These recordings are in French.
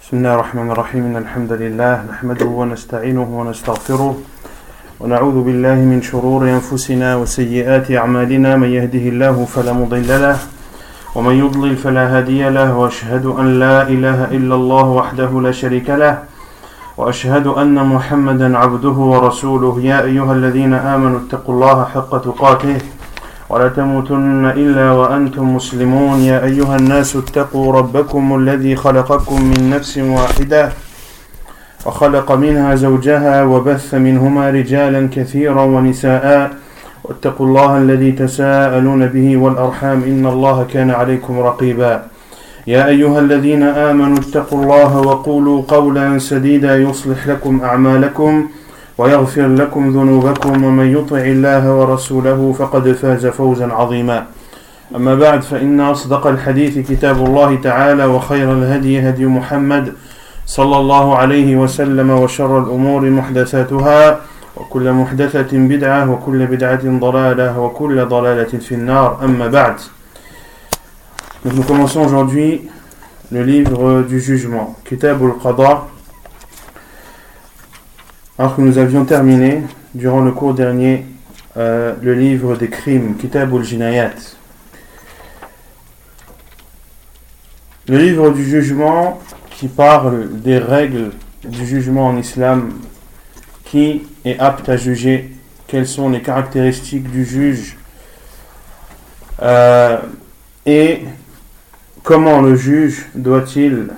بسم الله الرحمن الرحيم إن الحمد لله نحمده ونستعينه ونستغفره ونعوذ بالله من شرور أنفسنا وسيئات أعمالنا من يهده الله فلا مضل له ومن يضلل فلا هادي له وأشهد أن لا إله إلا الله وحده لا شريك له وأشهد أن محمدا عبده ورسوله يا أيها الذين آمنوا اتقوا الله حق تقاته ولا تموتن إلا وأنتم مسلمون يا أيها الناس اتقوا ربكم الذي خلقكم من نفس واحدة وخلق منها زوجها وبث منهما رجالا كثيرا ونساء واتقوا الله الذي تساءلون به والأرحام إن الله كان عليكم رقيبا يا أيها الذين آمنوا اتقوا الله وقولوا قولا سديدا يصلح لكم أعمالكم ويغفر لكم ذنوبكم ومن يطع الله ورسوله فقد فاز فوزا عظيما أما بعد فإن أصدق الحديث كتاب الله تعالى وخير الهدي هدي محمد صلى الله عليه وسلم وشر الأمور محدثاتها وكل محدثة بدعة وكل بدعة ضلالة وكل ضلالة في النار أما بعد. Donc nous commençons aujourd'hui le livre du jugement, Kitab al-Qada, alors que nous avions terminé durant le cours dernier le livre des crimes, Kitab al-Jinayat. Le livre du jugement qui parle des règles du jugement en islam, qui est apte à juger, quelles sont les caractéristiques du juge et comment le juge doit-il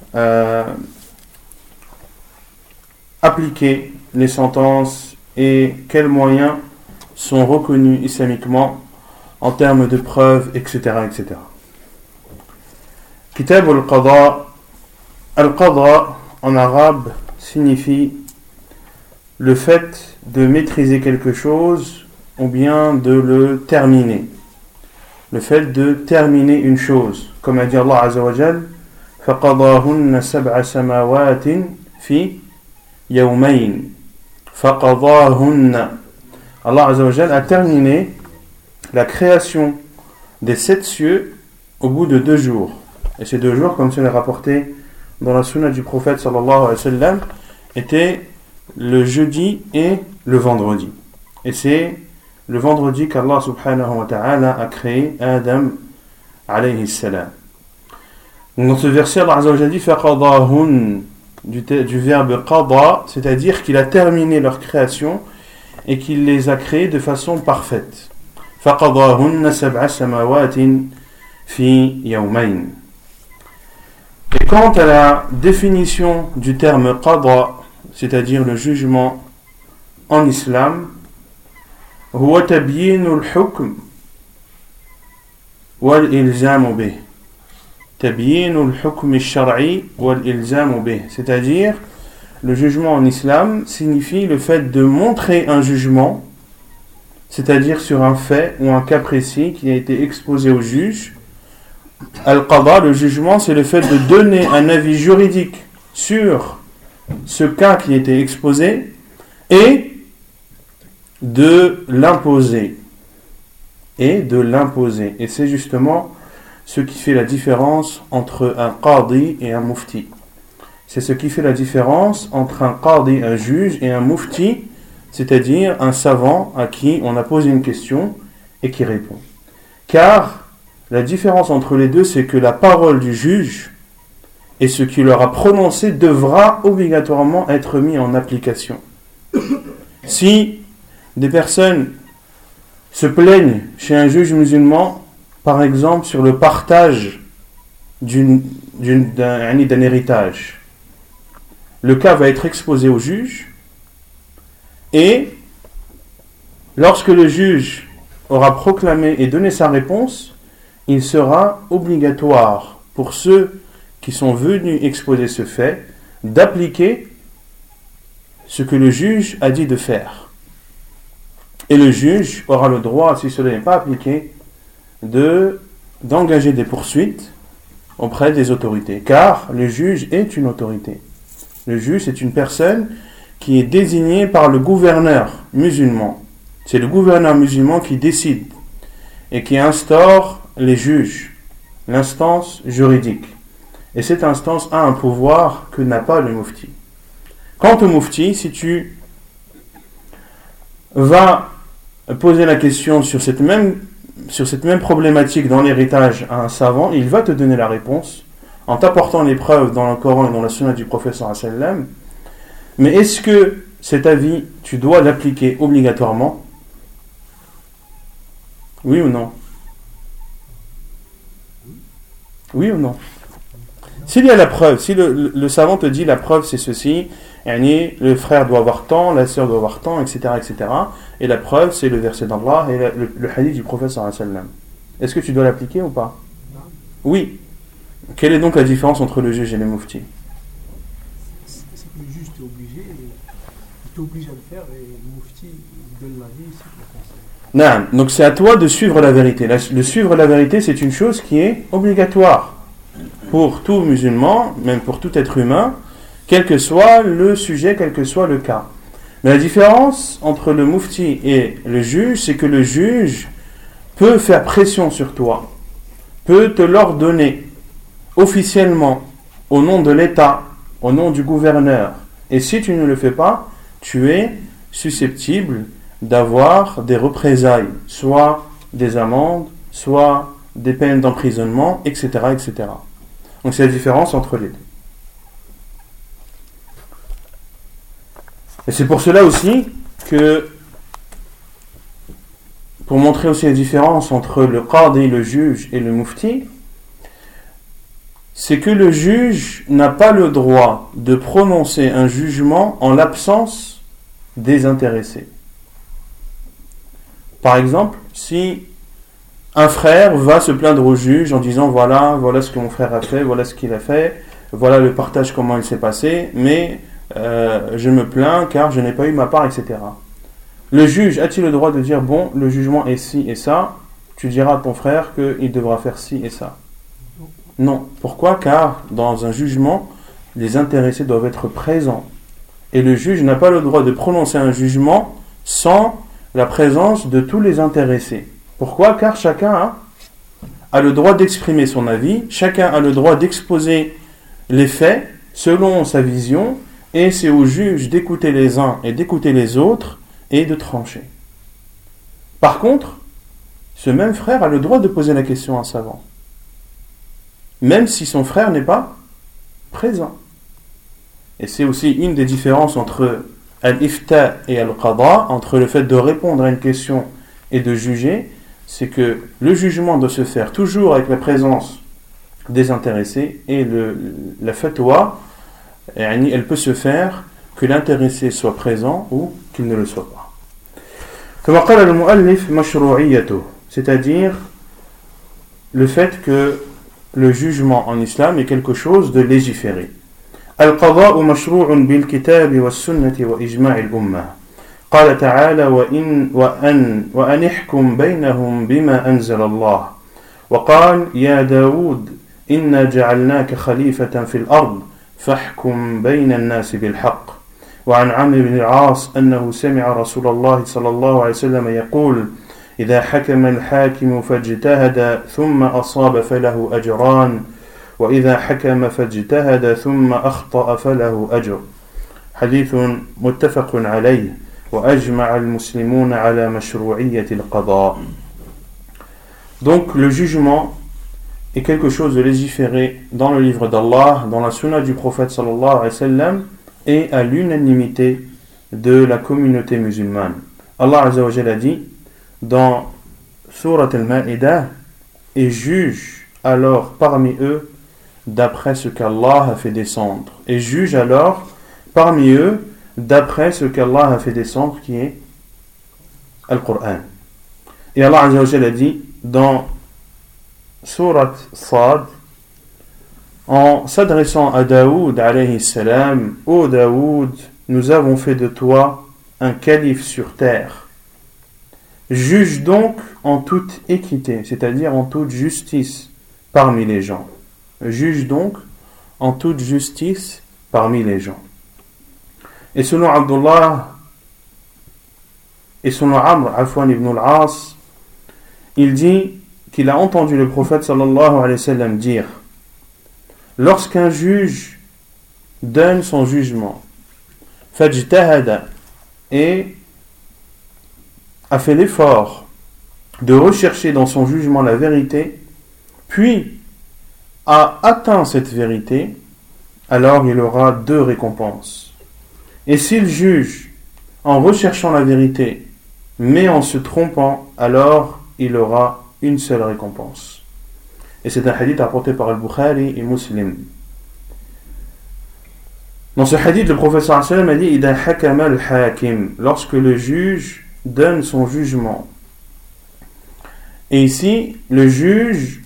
appliquer les sentences et quels moyens sont reconnus islamiquement en termes de preuves, etc. etc. Kitab al-Qada. Al-Qada en arabe signifie le fait de maîtriser quelque chose ou bien de le terminer. Le fait de terminer une chose. Comme a dit Allah Azza wa Jal, فَقَضَاهُنَّ سَبْعَ سَمَاوَاتٍ فِي يَوْمَيْنِ فَقَضَاهُنَّ. Allah Azza wa Jal a terminé la création des 7 cieux au bout de 2 jours. Et ces 2 jours, comme cela est rapporté dans la sunna du prophète sallallahu alayhi wa sallam, étaient le jeudi et le vendredi. Et c'est le vendredi qu'Allah subhanahu wa ta'ala a créé Adam alayhi salam. Dans ce verset, Allah Azza wa Jalla dit faqadahun du verbe qada, c'est-à-dire qu'il a terminé leur création et qu'il les a créés de façon parfaite. Faqadahun sab'a samawatin fi yawmayn. Et quant à la définition du terme qada, c'est-à-dire le jugement en islam, huwa tabyinul hukm wal ilzamu bih. Tabyinul hukm ash-shar'i wal ilzamu bih. C'est-à-dire, le jugement en islam signifie le fait de montrer un jugement, c'est-à-dire sur un fait ou un cas précis qui a été exposé au juge. Al-Qada, le jugement, c'est le fait de donner un avis juridique sur ce cas qui était exposé et de l'imposer. Et c'est justement ce qui fait la différence entre un qadi et un mufti. C'est ce qui fait la différence entre un qadi, un juge, et un mufti, c'est-à-dire un savant à qui on a posé une question et qui répond. Car la différence entre les deux, c'est que la parole du juge et ce qu'il leur a prononcé devra obligatoirement être mis en application. Si des personnes se plaignent chez un juge musulman, par exemple sur le partage d'un héritage, le cas va être exposé au juge et lorsque le juge aura proclamé et donné sa réponse, il sera obligatoire pour ceux qui sont venus exposer ce fait d'appliquer ce que le juge a dit de faire. Et le juge aura le droit, si cela n'est pas appliqué, d'engager des poursuites auprès des autorités. Car le juge est une autorité. Le juge, c'est une personne qui est désignée par le gouverneur musulman. C'est le gouverneur musulman qui décide et qui instaure les juges, l'instance juridique. Et cette instance a un pouvoir que n'a pas le mufti. Quant au mufti, si tu vas poser la question sur cette même problématique dans l'héritage à un savant, il va te donner la réponse en t'apportant les preuves dans le Coran et dans la Sunna du prophète sallallahu alayhi wa sallam. Mais est-ce que cet avis, tu dois l'appliquer obligatoirement? Oui ou non? Oui ou non? S'il y a la preuve, si le savant te dit la preuve c'est ceci, le frère doit avoir tant, la sœur doit avoir tant, etc., etc., et la preuve c'est le verset d'Allah et le hadith du prophète sallallahu alayhi wa sallam. Est-ce que tu dois l'appliquer ou pas? Non. Oui. Quelle est donc la différence entre le juge et le mufti? C'est que le juge t'oblige à le faire et le mufti il donne l'avis, c'est le conseil. Non. Donc c'est à toi de suivre la vérité. Le suivre la vérité, c'est une chose qui est obligatoire pour tout musulman, même pour tout être humain, quel que soit le sujet, quel que soit le cas. Mais la différence entre le mufti et le juge, c'est que le juge peut faire pression sur toi, peut te l'ordonner officiellement au nom de l'État, au nom du gouverneur. Et si tu ne le fais pas, tu es susceptible d'avoir des représailles, soit des amendes, soit des peines d'emprisonnement, etc., etc. Donc c'est la différence entre les deux. Et c'est pour cela aussi que, pour montrer aussi la différence entre le qadi, le juge, et le mufti, c'est que le juge n'a pas le droit de prononcer un jugement en l'absence des intéressés. Par exemple, si un frère va se plaindre au juge en disant voilà ce que mon frère a fait, voilà ce qu'il a fait, voilà le partage, comment il s'est passé, mais je me plains car je n'ai pas eu ma part, etc. Le juge a-t-il le droit de dire bon, le jugement est ci et ça, tu diras à ton frère qu'il devra faire ci et ça? Non. Pourquoi? Car dans un jugement, les intéressés doivent être présents. Et le juge n'a pas le droit de prononcer un jugement sans la présence de tous les intéressés. Pourquoi? Car chacun a le droit d'exprimer son avis, chacun a le droit d'exposer les faits selon sa vision, et c'est au juge d'écouter les uns et d'écouter les autres et de trancher. Par contre, ce même frère a le droit de poser la question à un savant, même si son frère n'est pas présent. Et c'est aussi une des différences entre al-ifta et al-qada, entre le fait de répondre à une question et de juger, c'est que le jugement doit se faire toujours avec la présence des intéressés, et la fatwa, elle peut se faire que l'intéressé soit présent ou qu'il ne le soit pas. كما قال المؤلف مشروعيته, c'est-à-dire le fait que le jugement en islam est quelque chose de légiféré. القضاء مشروع بالكتاب والسنة وإجماع الأمة. قال تعالى وأن احكم بينهم بما أنزل الله. وقال يا داود إنا جعلناك خليفة في الأرض فاحكم بين الناس بالحق. وعن عمرو بن العاص أنه سمع رسول الله صلى الله عليه وسلم يقول إذا حكم الحاكم فاجتهد ثم أصاب فله أجران وإذا حكم فاجتهد ثم أخطأ فله أجر. حديث متفق عليه وأجمع المسلمون على مشروعية القضاء. Donc le jugement est quelque chose de légiféré dans le livre d'Allah, dans la sunna du prophète sallallahu alayhi wa sallam, et à l'unanimité de la communauté musulmane. Allah Azza wa Jalla a dit dans Surat al-Ma'idah, et juge alors parmi eux d'après ce qu'Allah a fait descendre. Et juge alors parmi eux d'après ce qu'Allah a fait descendre, qui est Al-Qur'an. Et Allah Azza wa Jalla a dit dans Surat Sad, en s'adressant à Daoud alayhi salam, ô Daoud, nous avons fait de toi un calife sur terre. Juge donc en toute équité, c'est-à-dire en toute justice parmi les gens. Juge donc en toute justice parmi les gens. Et selon Abdullah et selon Amr ibn al-As, il dit qu'il a entendu le prophète sallallahu alayhi wa sallam dire lorsqu'un juge donne son jugement, fajtahada, et a fait l'effort de rechercher dans son jugement la vérité, puis a atteint cette vérité, alors il aura 2 récompenses. Et s'il juge en recherchant la vérité, mais en se trompant, alors il aura une seule récompense. Et c'est un hadith rapporté par Al-Bukhari et Muslim. Dans ce hadith, le prophète sallallahu alayhi wa sallam a dit Ida hakama al-hakim, lorsque le juge donne son jugement. Et ici, le juge,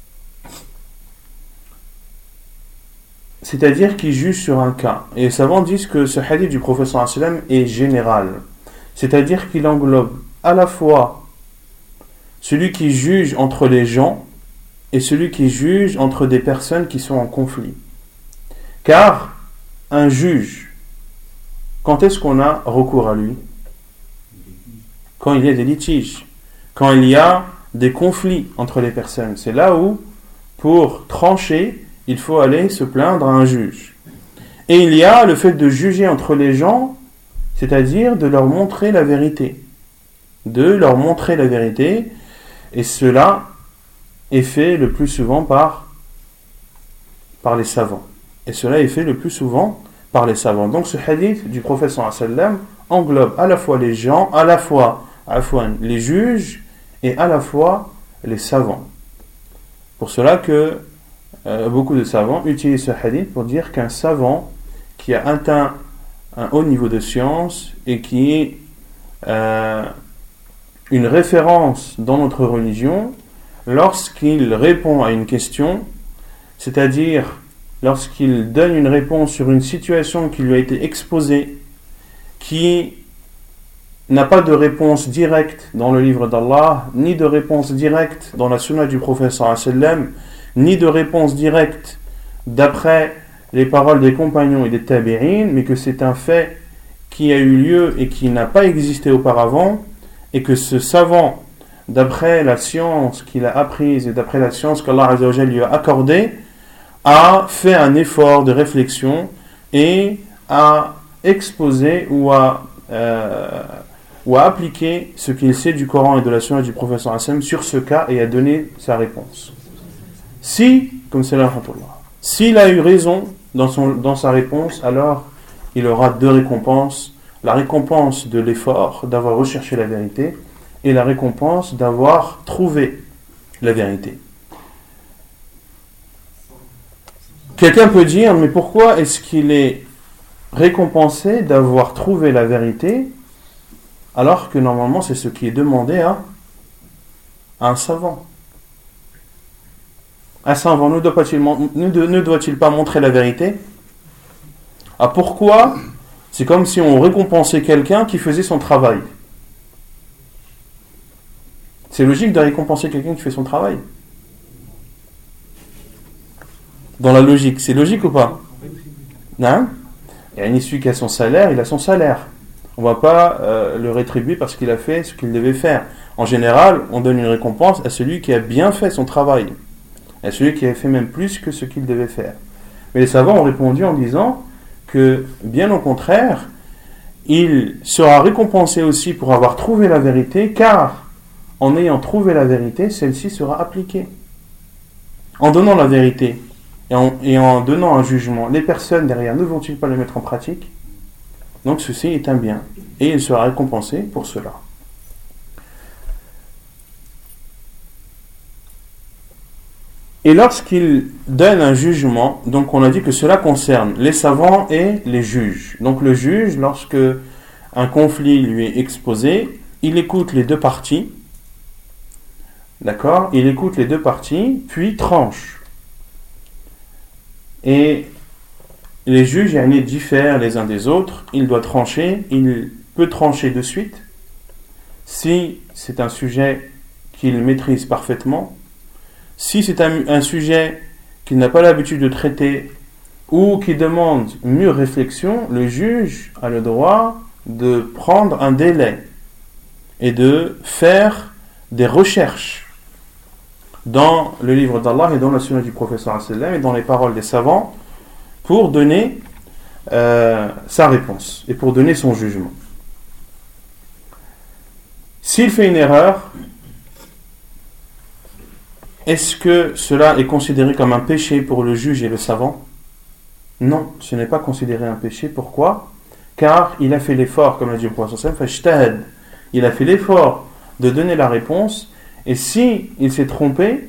c'est-à-dire qu'il juge sur un cas. Et les savants disent que ce hadith du prophète sallallahu alayhi wa sallam est général, c'est-à-dire qu'il englobe à la fois celui qui juge entre les gens et celui qui juge entre des personnes qui sont en conflit. Car un juge, quand est-ce qu'on a recours à lui? Quand il y a des litiges, quand il y a des conflits entre les personnes. C'est là où, pour trancher, il faut aller se plaindre à un juge. Et il y a le fait de juger entre les gens, c'est-à-dire de leur montrer la vérité. De leur montrer la vérité, et cela est fait le plus souvent par les savants. Et cela est fait le plus souvent par les savants. Donc ce hadith du prophète sallallahu alayhi wa sallam englobe à la fois les gens, à la fois les juges et à la fois les savants. Pour cela que beaucoup de savants utilisent ce hadith pour dire qu'un savant qui a atteint un haut niveau de science et qui est une référence dans notre religion, lorsqu'il répond à une question, c'est-à-dire lorsqu'il donne une réponse sur une situation qui lui a été exposée, qui n'a pas de réponse directe dans le livre d'Allah, ni de réponse directe dans la sunna du prophète sallallahu alayhi wa sallam, ni de réponse directe d'après les paroles des compagnons et des tabi'in, mais que c'est un fait qui a eu lieu et qui n'a pas existé auparavant, et que ce savant, d'après la science qu'il a apprise et d'après la science qu'Allah Azza wa Jalla lui a accordée, a fait un effort de réflexion et a exposé ou a appliqué ce qu'il sait du Coran et de la sunna du prophète sallallahu alayhi wa sallam sur ce cas et a donné sa réponse. Si, comme c'est là, s'il a eu raison dans sa réponse, alors il aura 2 récompenses. La récompense de l'effort d'avoir recherché la vérité et la récompense d'avoir trouvé la vérité. Quelqu'un peut dire, mais pourquoi est-ce qu'il est récompensé d'avoir trouvé la vérité alors que normalement c'est ce qui est demandé à un savant? Un savant ne doit-il pas montrer la vérité? Ah, pourquoi? C'est comme si on récompensait quelqu'un qui faisait son travail. C'est logique de récompenser quelqu'un qui fait son travail. Dans la logique, c'est logique ou pas? Non? Et celui qui a son salaire, il a son salaire. On ne va pas le rétribuer parce qu'il a fait ce qu'il devait faire. En général, on donne une récompense à celui qui a bien fait son travail, à celui qui a fait même plus que ce qu'il devait faire. Mais les savants ont répondu en disant que, bien au contraire, il sera récompensé aussi pour avoir trouvé la vérité, car en ayant trouvé la vérité, celle-ci sera appliquée. En donnant la vérité et en donnant un jugement, les personnes derrière ne vont-ils pas le mettre en pratique? Donc ceci est un bien, et il sera récompensé pour cela. Et lorsqu'il donne un jugement, donc on a dit que cela concerne les savants et les juges. Donc le juge, lorsque un conflit lui est exposé, il écoute les 2 parties, d'accord? Il écoute les 2 parties, puis tranche. Et les juges diffèrent les uns des autres, il doit trancher, il peut trancher de suite, si c'est un sujet qu'il maîtrise parfaitement. Si c'est un sujet qu'il n'a pas l'habitude de traiter ou qui demande mûre réflexion, le juge a le droit de prendre un délai et de faire des recherches dans le livre d'Allah et dans la sunna du prophète sallallahu alayhi wa sallam et dans les paroles des savants pour donner sa réponse et pour donner son jugement. S'il fait une erreur, est-ce que cela est considéré comme un péché pour le juge et le savant? Non, ce n'est pas considéré un péché. Pourquoi? Car il a fait l'effort, comme l'a dit le prophète sallallahu alayhi wa sallam, il a fait l'effort de donner la réponse, et si il s'est trompé,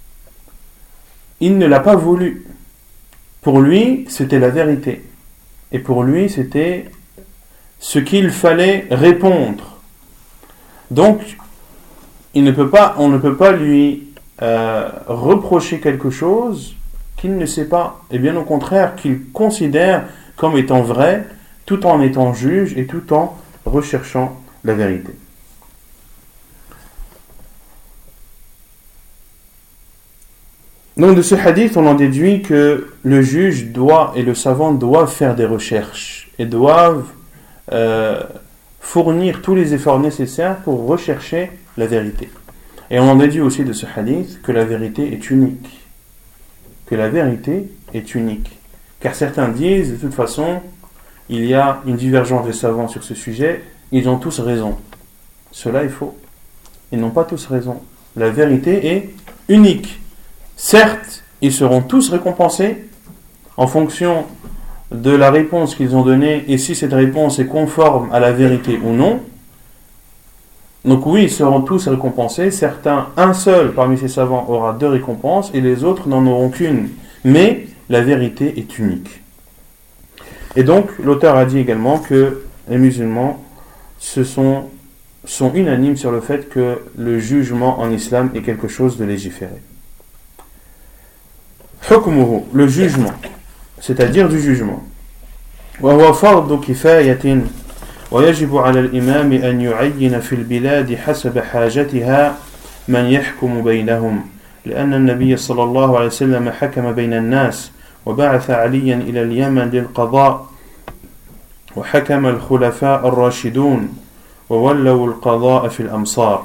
il ne l'a pas voulu. Pour lui, c'était la vérité. Et pour lui, c'était ce qu'il fallait répondre. Donc, on ne peut pas lui reprocher quelque chose qu'il ne sait pas. Et bien au contraire, qu'il considère comme étant vrai, tout en étant juge et tout en recherchant la vérité. Donc de ce hadith, on en déduit que le juge et le savant doivent faire des recherches et doivent fournir tous les efforts nécessaires pour rechercher la vérité. Et on en déduit aussi de ce hadith que la vérité est unique. Que la vérité est unique. Car certains disent, de toute façon, il y a une divergence des savants sur ce sujet, ils ont tous raison. Cela est faux. Ils n'ont pas tous raison. La vérité est unique. Certes, ils seront tous récompensés en fonction de la réponse qu'ils ont donnée et si cette réponse est conforme à la vérité ou non. Donc oui, ils seront tous récompensés. Certains, un seul parmi ces savants aura 2 récompenses et les autres n'en auront qu'une. Mais la vérité est unique. Et donc, l'auteur a dit également que les musulmans sont unanimes sur le fait que le jugement en islam est quelque chose de légiféré. حكمه, le jugement, c'est-à-dire du jugement. وهو فرض كفاية ويجب على الإمام أن يعين في البلاد حسب حاجتها من يحكم بينهم لأن النبي صلى الله عليه وسلم حكم بين الناس وبعث عليا إلى اليمن للقضاء وحكم الخلفاء الراشدون وولوا القضاء في الأمصار.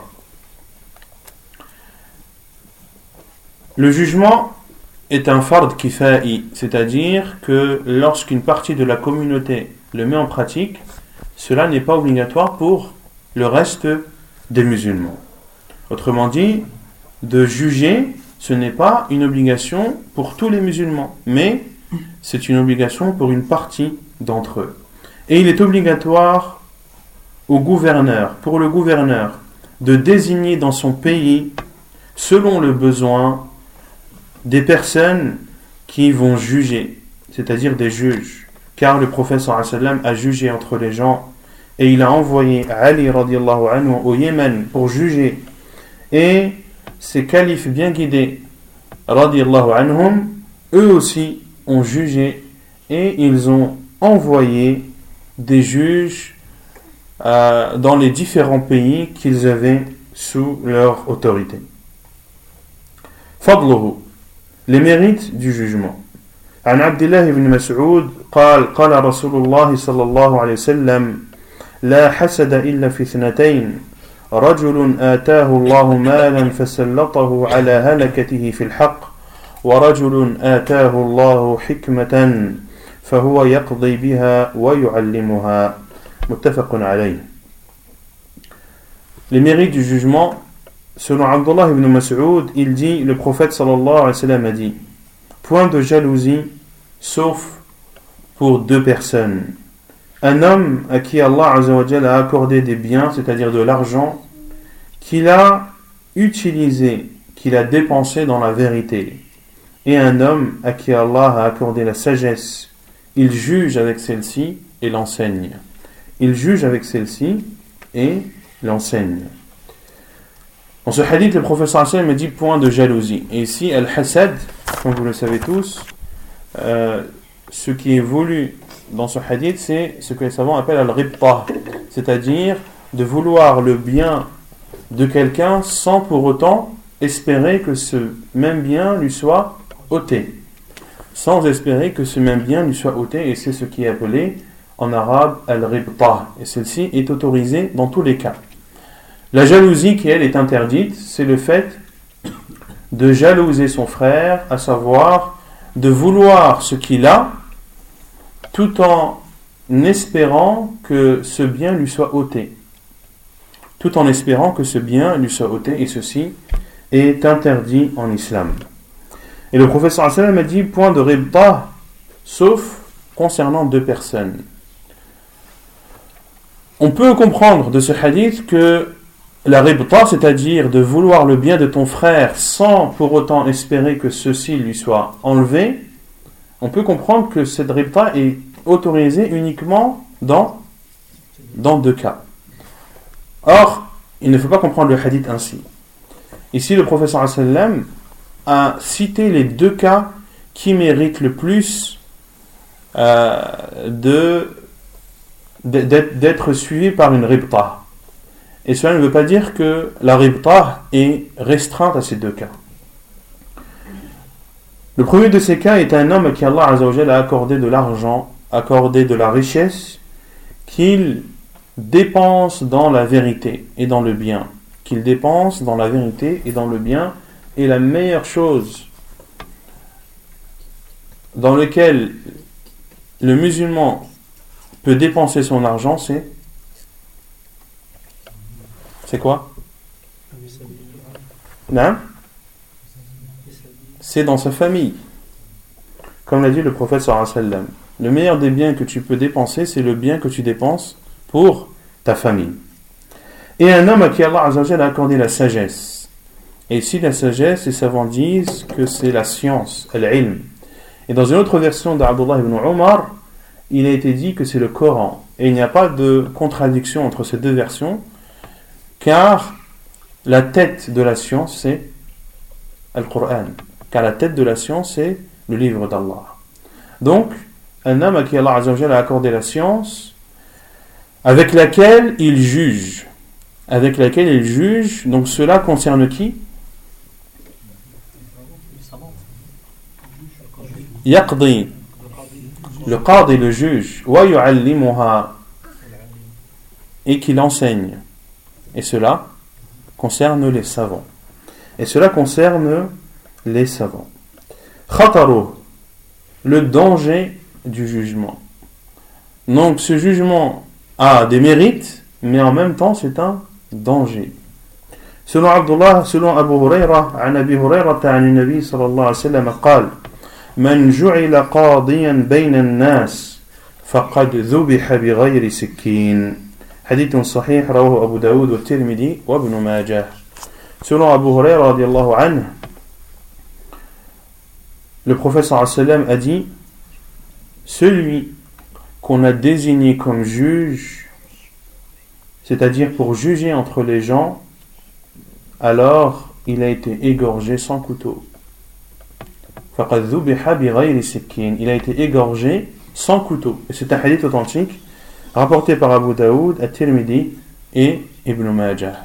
Le jugement est un fard kifa'i, c'est-à-dire que lorsqu'une partie de la communauté le met en pratique, cela n'est pas obligatoire pour le reste des musulmans. Autrement dit, de juger, ce n'est pas une obligation pour tous les musulmans, mais c'est une obligation pour une partie d'entre eux. Et il est obligatoire au gouverneur, pour le gouverneur, de désigner dans son pays, selon le besoin, des personnes qui vont juger, c'est-à-dire des juges. Car le prophète sallallahu alayhi wa sallam a jugé entre les gens et il a envoyé Ali radiallahu anhu au Yémen pour juger. Et ces califes bien guidés radiallahu anhum, eux aussi ont jugé et ils ont envoyé des juges dans les différents pays qu'ils avaient sous leur autorité. Fadluhu, les mérites du jugement. عن عبد الله بن مسعود قال قال رسول الله صلى الله عليه وسلم لا حسد إلا في 2 رجل آتاه الله مالا فسلطه على هلكته في الحق ورجل آتاه الله حكمة فهو يقضي بها ويعلمها متفق عليه. Les mérites du jugement. Selon Abdullah ibn Mas'ud, il dit, le prophète sallallahu alayhi wa sallam a dit, point de jalousie, sauf pour 2 personnes. Un homme à qui Allah azza wa jalla a accordé des biens, c'est-à-dire de l'argent, qu'il a utilisé, qu'il a dépensé dans la vérité. Et un homme à qui Allah a accordé la sagesse, il juge avec celle-ci et l'enseigne. Il juge avec celle-ci et l'enseigne. Dans ce hadith, le prophète sallallahu alayhi wa sallam dit point de jalousie. Et ici, al-hasad, comme vous le savez tous, ce qui est voulu dans ce hadith, c'est ce que les savants appellent al-ribta, c'est-à-dire de vouloir le bien de quelqu'un sans pour autant espérer que ce même bien lui soit ôté. Sans espérer que ce même bien lui soit ôté, et c'est ce qui est appelé en arabe al-ribta. Et celle-ci est autorisée dans tous les cas. La jalousie qui, elle, est interdite, c'est le fait de jalouser son frère, à savoir de vouloir ce qu'il a, tout en espérant que ce bien lui soit ôté. Tout en espérant que ce bien lui soit ôté, et ceci est interdit en islam. Et le prophète sallallahu alayhi wa sallam a dit point de ribta, sauf concernant deux personnes. On peut comprendre de ce hadith que la ribta, c'est-à-dire de vouloir le bien de ton frère sans pour autant espérer que ceci lui soit enlevé, on peut comprendre que cette ribta est autorisée uniquement dans deux cas. Or, il ne faut pas comprendre le hadith ainsi. Ici, le prophète sallallahu alayhi wa sallam a cité les deux cas qui méritent le plus d'être suivis par une ribta. Et cela ne veut pas dire que la ribta est restreinte à ces deux cas. Le premier de ces cas est un homme à qui Allah Azza wa Jalla a accordé de l'argent, accordé de la richesse, qu'il dépense dans la vérité et dans le bien. Qu'il dépense dans la vérité et dans le bien. Et la meilleure chose dans laquelle le musulman peut dépenser son argent, c'est quoi? Non? C'est dans sa famille. Comme l'a dit le prophète sallallahu alayhi wa sallam. Le meilleur des biens que tu peux dépenser, c'est le bien que tu dépenses pour ta famille. Et un homme à qui Allah Azza wa Jalla a accordé la sagesse. Et ici, la sagesse, les savants disent que c'est la science, al-ilm. Et dans une autre version d'Abdullah ibn Umar, il a été dit que c'est le Coran. Et il n'y a pas de contradiction entre ces deux versions, car la tête de la science, c'est Al-Qur'an. Car la tête de la science, c'est le livre d'Allah. Donc, un homme à qui Allah Azza wa Jalla a accordé la science, avec laquelle il juge. Avec laquelle il juge, donc cela concerne qui? Yaqdi, le qadi, le juge, wa yu'allimuha, et qu'il enseigne. Et cela concerne les savants. Et cela concerne les savants. Khataru, le danger du jugement. Donc ce jugement a des mérites, mais en même temps c'est un danger. Selon Abu Huraira, عن أبي هريرة عن النبي صلى الله عليه وسلم قال: من جعل قاضيا بين الناس فقد ذبح بغير سكين. حديث صحيح رواه أبو داود والترمذي وابن ماجه. Selon Abu Huraira radiallahu anhu, le prophète sallallahu alayhi wa sallam a dit: celui qu'on a désigné comme juge, c'est-à-dire pour juger entre les gens, alors il a été égorgé sans couteau. فَقَدْ ذُبِحَ بِغَيْرِ سِكِّينٍ. Il a été égorgé sans couteau. Et c'est un hadith authentique rapporté par Abu Daoud, At-Tirmidhi et Ibn Majah.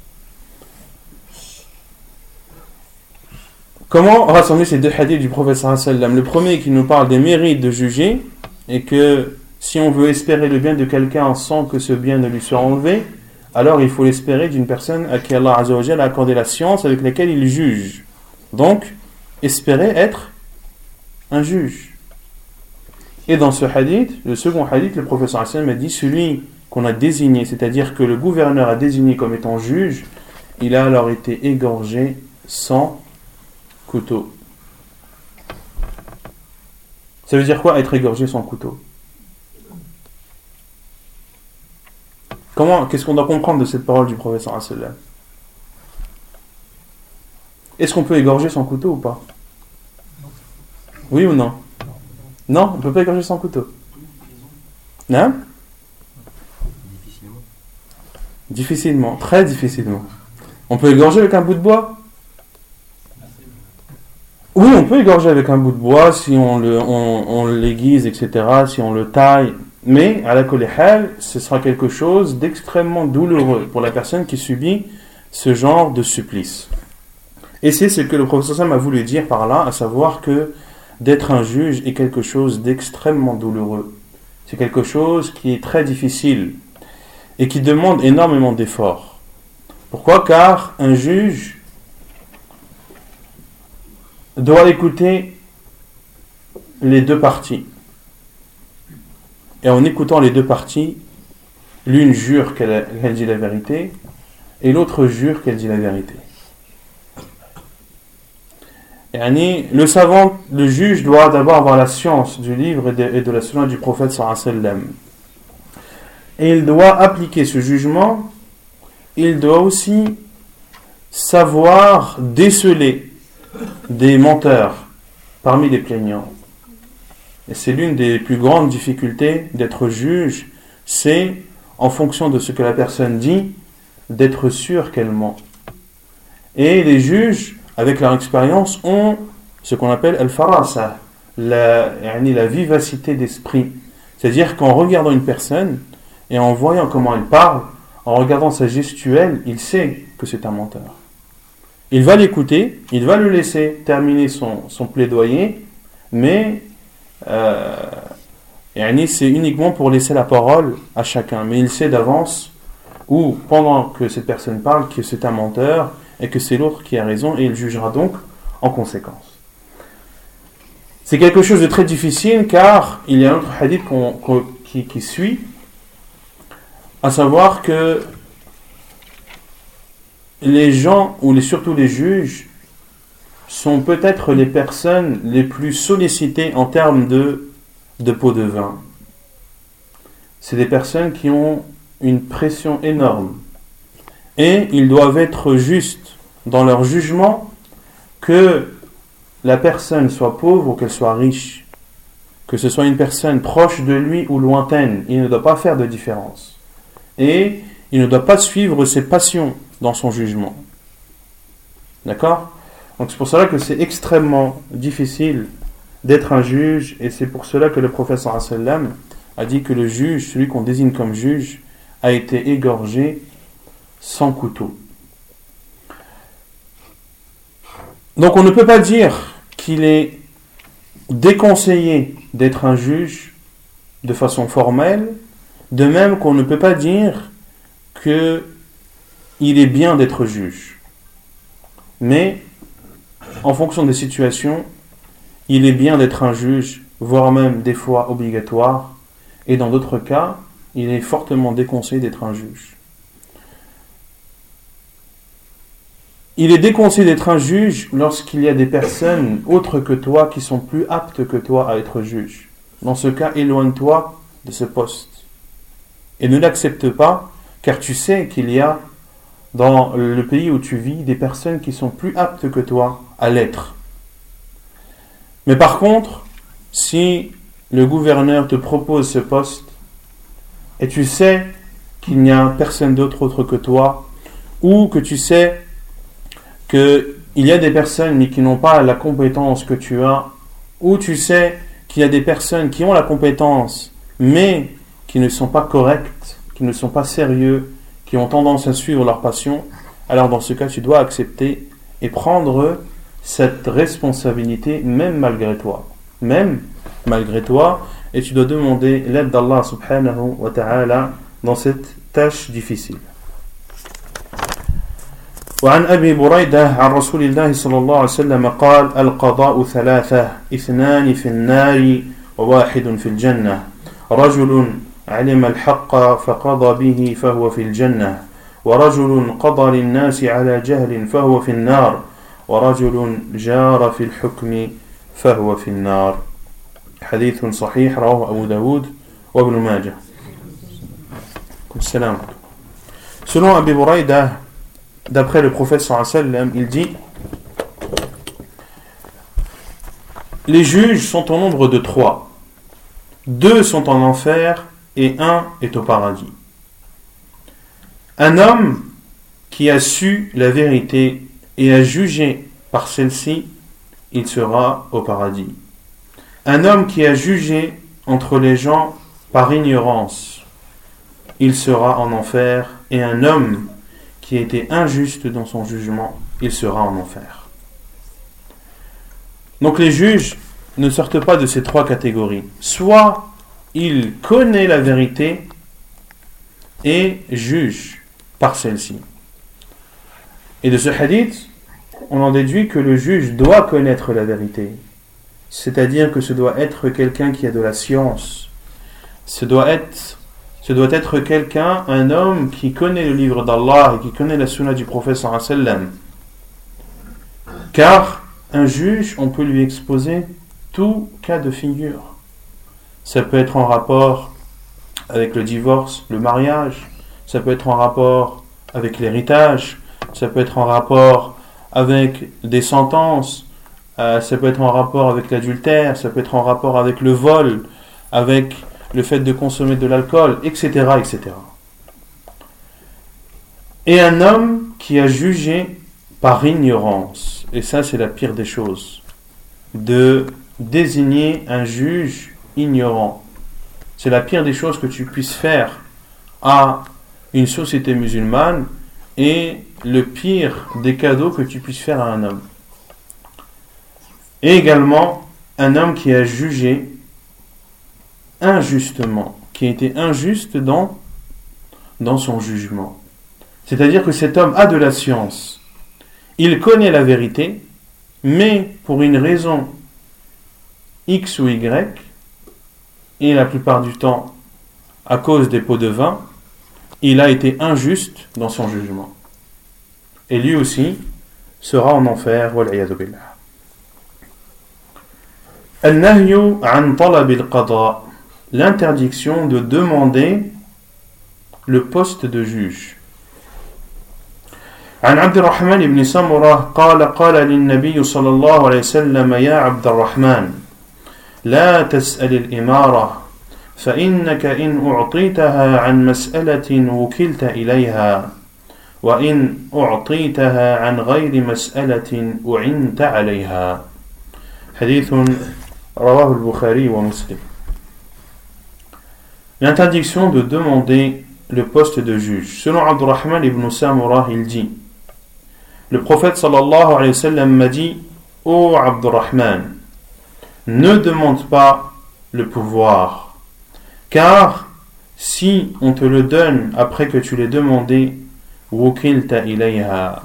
Comment rassembler ces deux hadiths du prophète sallallahu alayhi wa sallam? Le premier qui nous parle des mérites de juger, et que si on veut espérer le bien de quelqu'un sans que ce bien ne lui soit enlevé, alors il faut l'espérer d'une personne à qui Allah Azza wa Jalla a accordé la science avec laquelle il juge. Donc, espérer être un juge. Et dans ce hadith, le second hadith, le prophète sallallahu alayhi wa sallam a dit: celui qu'on a désigné, c'est-à-dire que le gouverneur a désigné comme étant juge, il a alors été égorgé sans couteau. Ça veut dire quoi, être égorgé sans couteau? Qu'est-ce qu'on doit comprendre de cette parole du prophète sallallahu alayhi wa sallam? Est-ce qu'on peut égorger sans couteau ou pas? Oui ou non? Non, on ne peut pas égorger sans couteau. Non? Difficilement, très difficilement. On peut égorger avec un bout de bois? Oui, on peut égorger avec un bout de bois si on l'aiguise, etc., si on le taille. Mais, à la kulli hal, ce sera quelque chose d'extrêmement douloureux pour la personne qui subit ce genre de supplice. Et c'est ce que le prophète sallallahu alayhi wa sallam a voulu dire par là, à savoir que d'être un juge est quelque chose d'extrêmement douloureux. C'est quelque chose qui est très difficile et qui demande énormément d'efforts. Pourquoi? Car un juge doit écouter les deux parties. Et en écoutant les deux parties, l'une jure qu'elle dit la vérité et l'autre jure qu'elle dit la vérité. Le savant, le juge doit d'abord avoir la science du livre et de la sunna du prophète sallallahu alayhi wa sallam. Et il doit appliquer ce jugement. Il doit aussi savoir déceler des menteurs parmi les plaignants. Et c'est l'une des plus grandes difficultés d'être juge, c'est en fonction de ce que la personne dit, d'être sûr qu'elle ment. Et les juges, avec leur expérience, ont ce qu'on appelle al-farasa, la vivacité d'esprit. C'est-à-dire qu'en regardant une personne et en voyant comment elle parle, en regardant sa gestuelle, il sait que c'est un menteur. Il va l'écouter, il va le laisser terminer son plaidoyer, mais c'est uniquement pour laisser la parole à chacun. Mais il sait d'avance, ou pendant que cette personne parle, que c'est un menteur et que c'est l'autre qui a raison, et il jugera donc en conséquence. C'est quelque chose de très difficile, car il y a un autre hadith qui suit, à savoir que les gens, surtout les juges, sont peut-être les personnes les plus sollicitées en termes de pot de vin. C'est des personnes qui ont une pression énorme. Et ils doivent être justes dans leur jugement, que la personne soit pauvre ou qu'elle soit riche, que ce soit une personne proche de lui ou lointaine. Il ne doit pas faire de différence. Et il ne doit pas suivre ses passions dans son jugement. D'accord ? Donc c'est pour cela que c'est extrêmement difficile d'être un juge, et c'est pour cela que le prophète sallallahu alayhi wa sallam a dit que le juge, celui qu'on désigne comme juge, a été égorgé sans couteau. Donc on ne peut pas dire qu'il est déconseillé d'être un juge de façon formelle, de même qu'on ne peut pas dire qu'il est bien d'être juge. Mais en fonction des situations, il est bien d'être un juge, voire même des fois obligatoire, et dans d'autres cas, il est fortement déconseillé d'être un juge. Il est déconseillé d'être un juge lorsqu'il y a des personnes autres que toi qui sont plus aptes que toi à être juge. Dans ce cas, éloigne-toi de ce poste. Et ne l'accepte pas, car tu sais qu'il y a dans le pays où tu vis des personnes qui sont plus aptes que toi à l'être. Mais par contre, si le gouverneur te propose ce poste et tu sais qu'il n'y a personne d'autre que toi, ou que tu sais qu'il y a des personnes mais qui n'ont pas la compétence que tu as, ou tu sais qu'il y a des personnes qui ont la compétence mais qui ne sont pas correctes, qui ne sont pas sérieux, qui ont tendance à suivre leur passion, alors dans ce cas tu dois accepter et prendre cette responsabilité même malgré toi, et tu dois demander l'aide d'Allah subhanahu wa ta'ala dans cette tâche difficile. وعن أبي بريدة عن رسول الله صلى الله عليه وسلم قال القضاء ثلاثة اثنان في النار وواحد في الجنة رجل علم الحق فقضى به فهو في الجنة ورجل قضى للناس على جهل فهو في النار ورجل جار في الحكم فهو في النار. حديث صحيح رواه أبو داود وابن ماجه. السلام. Selon Abu Burayda, d'après le prophète sallallahu alayhi wa sallam, il dit: les juges sont au nombre de 3. 2 sont en enfer et 1 est au paradis. Un homme qui a su la vérité et a jugé par celle-ci, il sera au paradis. Un homme qui a jugé entre les gens par ignorance, il sera en enfer. Et un homme qui a été injuste dans son jugement, il sera en enfer. Donc les juges ne sortent pas de ces 3 catégories. Soit il connaît la vérité et juge par celle-ci. Et de ce hadith, on en déduit que le juge doit connaître la vérité. C'est-à-dire que ce doit être quelqu'un qui a de la science. Ce doit être quelqu'un, un homme qui connaît le livre d'Allah et qui connaît la sunna du prophète sallallahu alayhi wa sallam. Car un juge, on peut lui exposer tout cas de figure. Ça peut être en rapport avec le divorce, le mariage. Ça peut être en rapport avec l'héritage. Ça peut être en rapport avec des sentences. Ça peut être en rapport avec l'adultère. Ça peut être en rapport avec le vol, avec le fait de consommer de l'alcool, etc., etc. Et un homme qui a jugé par ignorance, et ça c'est la pire des choses, de désigner un juge ignorant. C'est la pire des choses que tu puisses faire à une société musulmane et le pire des cadeaux que tu puisses faire à un homme. Et également, un homme qui a jugé injustement, qui a été injuste dans son jugement. C'est-à-dire que cet homme a de la science, il connaît la vérité, mais pour une raison X ou Y, et la plupart du temps à cause des pots de vin, il a été injuste dans son jugement. Et lui aussi sera en enfer, wal'iyadu billah. Al-nahyu an talab al-qada, l'interdiction de demander le poste de juge. عن عبد الرحمن بن سمرة قال للنبي صلى الله عليه وسلم يا عبد الرحمن لا تسأل الإمارة فإنك إن أعطيتها عن مسألة وكلت إليها وإن أعطيتها عن غير مسألة أعنت عليها. حديث رواه البخاري ومسلم. L'interdiction de demander le poste de juge. Selon Abdurrahman ibn Samurah, il dit: le prophète sallallahu alayhi wa sallam m'a dit: ô Abdurrahman, ne demande pas le pouvoir, car si on te le donne après que tu l'aies demandé, wukilta ilayha,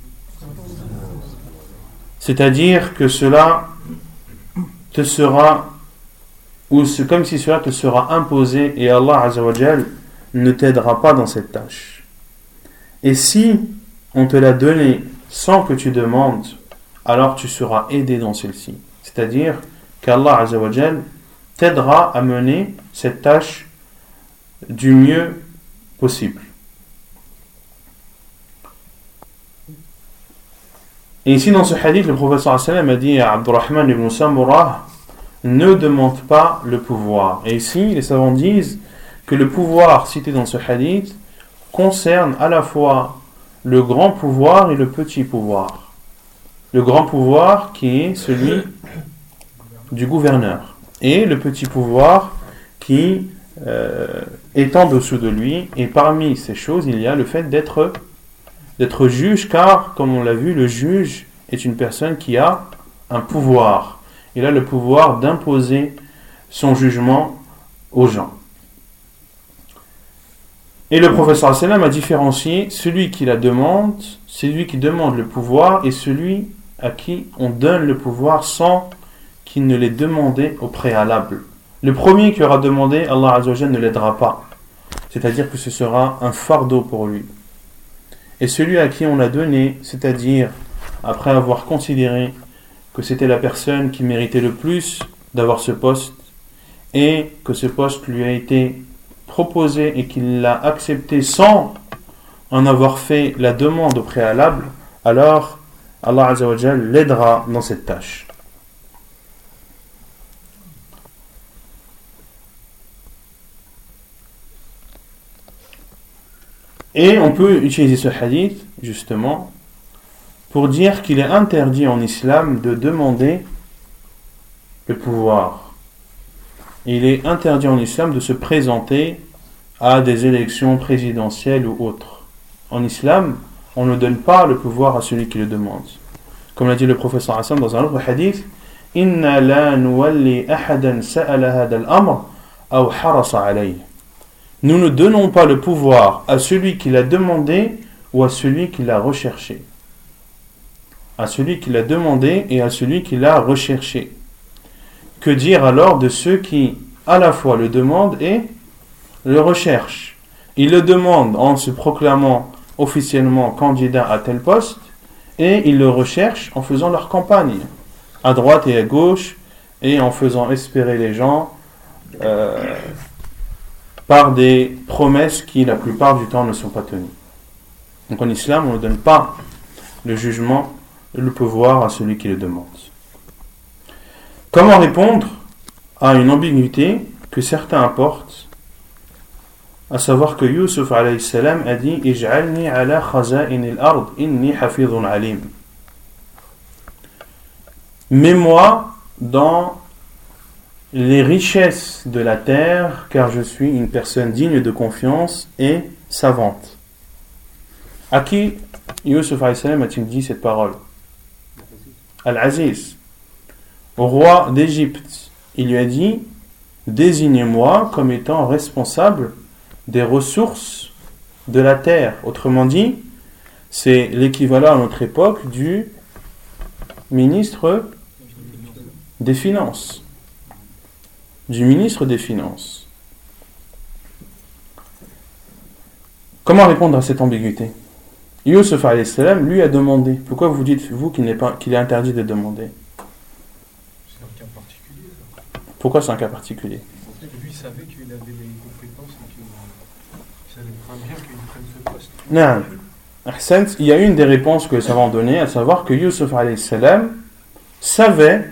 c'est-à-dire que cela te sera, ou c'est comme si cela te sera imposé, et Allah Azza wa Jal ne t'aidera pas dans cette tâche. Et si on te l'a donné sans que tu demandes, alors tu seras aidé dans celle-ci. C'est-à-dire qu'Allah Azza wa Jal t'aidera à mener cette tâche du mieux possible. Et ici dans ce hadith, le prophète sallallahu alayhi wa sallam a dit à Abdurrahman ibn Samurah: ne demande pas le pouvoir. Et ici, les savants disent que le pouvoir cité dans ce hadith concerne à la fois le grand pouvoir et le petit pouvoir. Le grand pouvoir qui est celui du gouverneur, et le petit pouvoir qui est en dessous de lui. Et parmi ces choses, il y a le fait d'être juge, car comme on l'a vu, le juge est une personne qui a un pouvoir. Il a le pouvoir d'imposer son jugement aux gens. Et le prophète sallallahu alayhi wa sallam a différencié celui qui la demande, celui qui demande le pouvoir, et celui à qui on donne le pouvoir sans qu'il ne l'ait demandé au préalable. Le premier qui aura demandé, Allah Azza wa Jalla ne l'aidera pas. C'est-à-dire que ce sera un fardeau pour lui. Et celui à qui on l'a donné, c'est-à-dire après avoir considéré que c'était la personne qui méritait le plus d'avoir ce poste, et que ce poste lui a été proposé et qu'il l'a accepté sans en avoir fait la demande au préalable, alors Allah Azza wa Jal l'aidera dans cette tâche. Et on peut utiliser ce hadith justement pour dire qu'il est interdit en islam de demander le pouvoir. Il est interdit en islam de se présenter à des élections présidentielles ou autres. En islam, on ne donne pas le pouvoir à celui qui le demande. Comme l'a dit le prophète sallallahu alayhi wa sallam dans un autre hadith: Inna la nuwalli ahadan sa'ala hada al-amr aw harasa alayhi. Nous ne donnons pas le pouvoir à celui qui l'a demandé ou à celui qui l'a recherché. à celui qui l'a demandé et à celui qui l'a recherché. Que dire alors de ceux qui à la fois le demandent et le recherchent? Ils le demandent en se proclamant officiellement candidat à tel poste et ils le recherchent en faisant leur campagne à droite et à gauche et en faisant espérer les gens par des promesses qui la plupart du temps ne sont pas tenues. Donc en islam, on ne donne pas le jugement et le pouvoir à celui qui le demande. Comment répondre à une ambiguïté que certains apportent, à savoir que Yusuf alayhi salam a dit Ij'alni ala khaza'in al-ard inni hafidhun alim. Mets-moi dans les richesses de la terre, car je suis une personne digne de confiance et savante. À qui Yusuf alayhi salam a-t-il dit cette parole? Al-Aziz, au roi d'Égypte. Il lui a dit désignez-moi comme étant responsable des ressources de la terre. Autrement dit, c'est l'équivalent à notre époque du ministre des Finances. Du ministre des Finances. Comment répondre à cette ambiguïté? Yusuf alayhi salam lui a demandé. Pourquoi vous dites, vous, qu'il est interdit de demander? C'est un cas particulier. Pourquoi c'est un cas particulier? Lui savait qu'il avait les compétences et que ça allait être bien qu'il prenne ce poste. Non. Ahsant, il y a une des réponses que les savants ont données, à savoir que Yusuf alayhi salam savait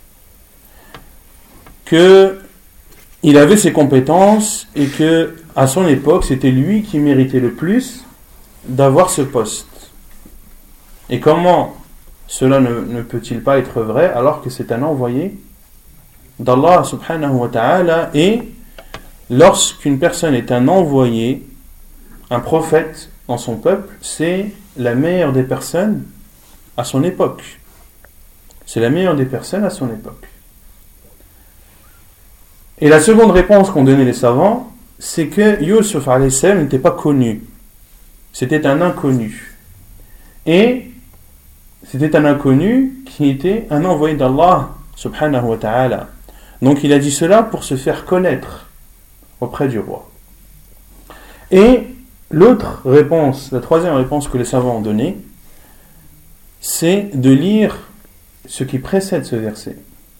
que il avait ses compétences et que à son époque c'était lui qui méritait le plus d'avoir ce poste. Et comment cela ne peut-il pas être vrai alors que c'est un envoyé d'Allah subhanahu wa ta'ala? Et lorsqu'une personne est un envoyé, un prophète dans son peuple, c'est la meilleure des personnes à son époque. C'est la meilleure des personnes à son époque. Et la seconde réponse qu'ont donnée les savants, c'est que Yusuf alayhi salam n'était pas connu. C'était un inconnu. Et c'était un inconnu qui était un envoyé d'Allah subhanahu wa ta'ala. Donc il a dit cela pour se faire connaître auprès du roi. Et l'autre réponse, la troisième réponse que les savants ont donnée, c'est de lire ce qui précède ce verset.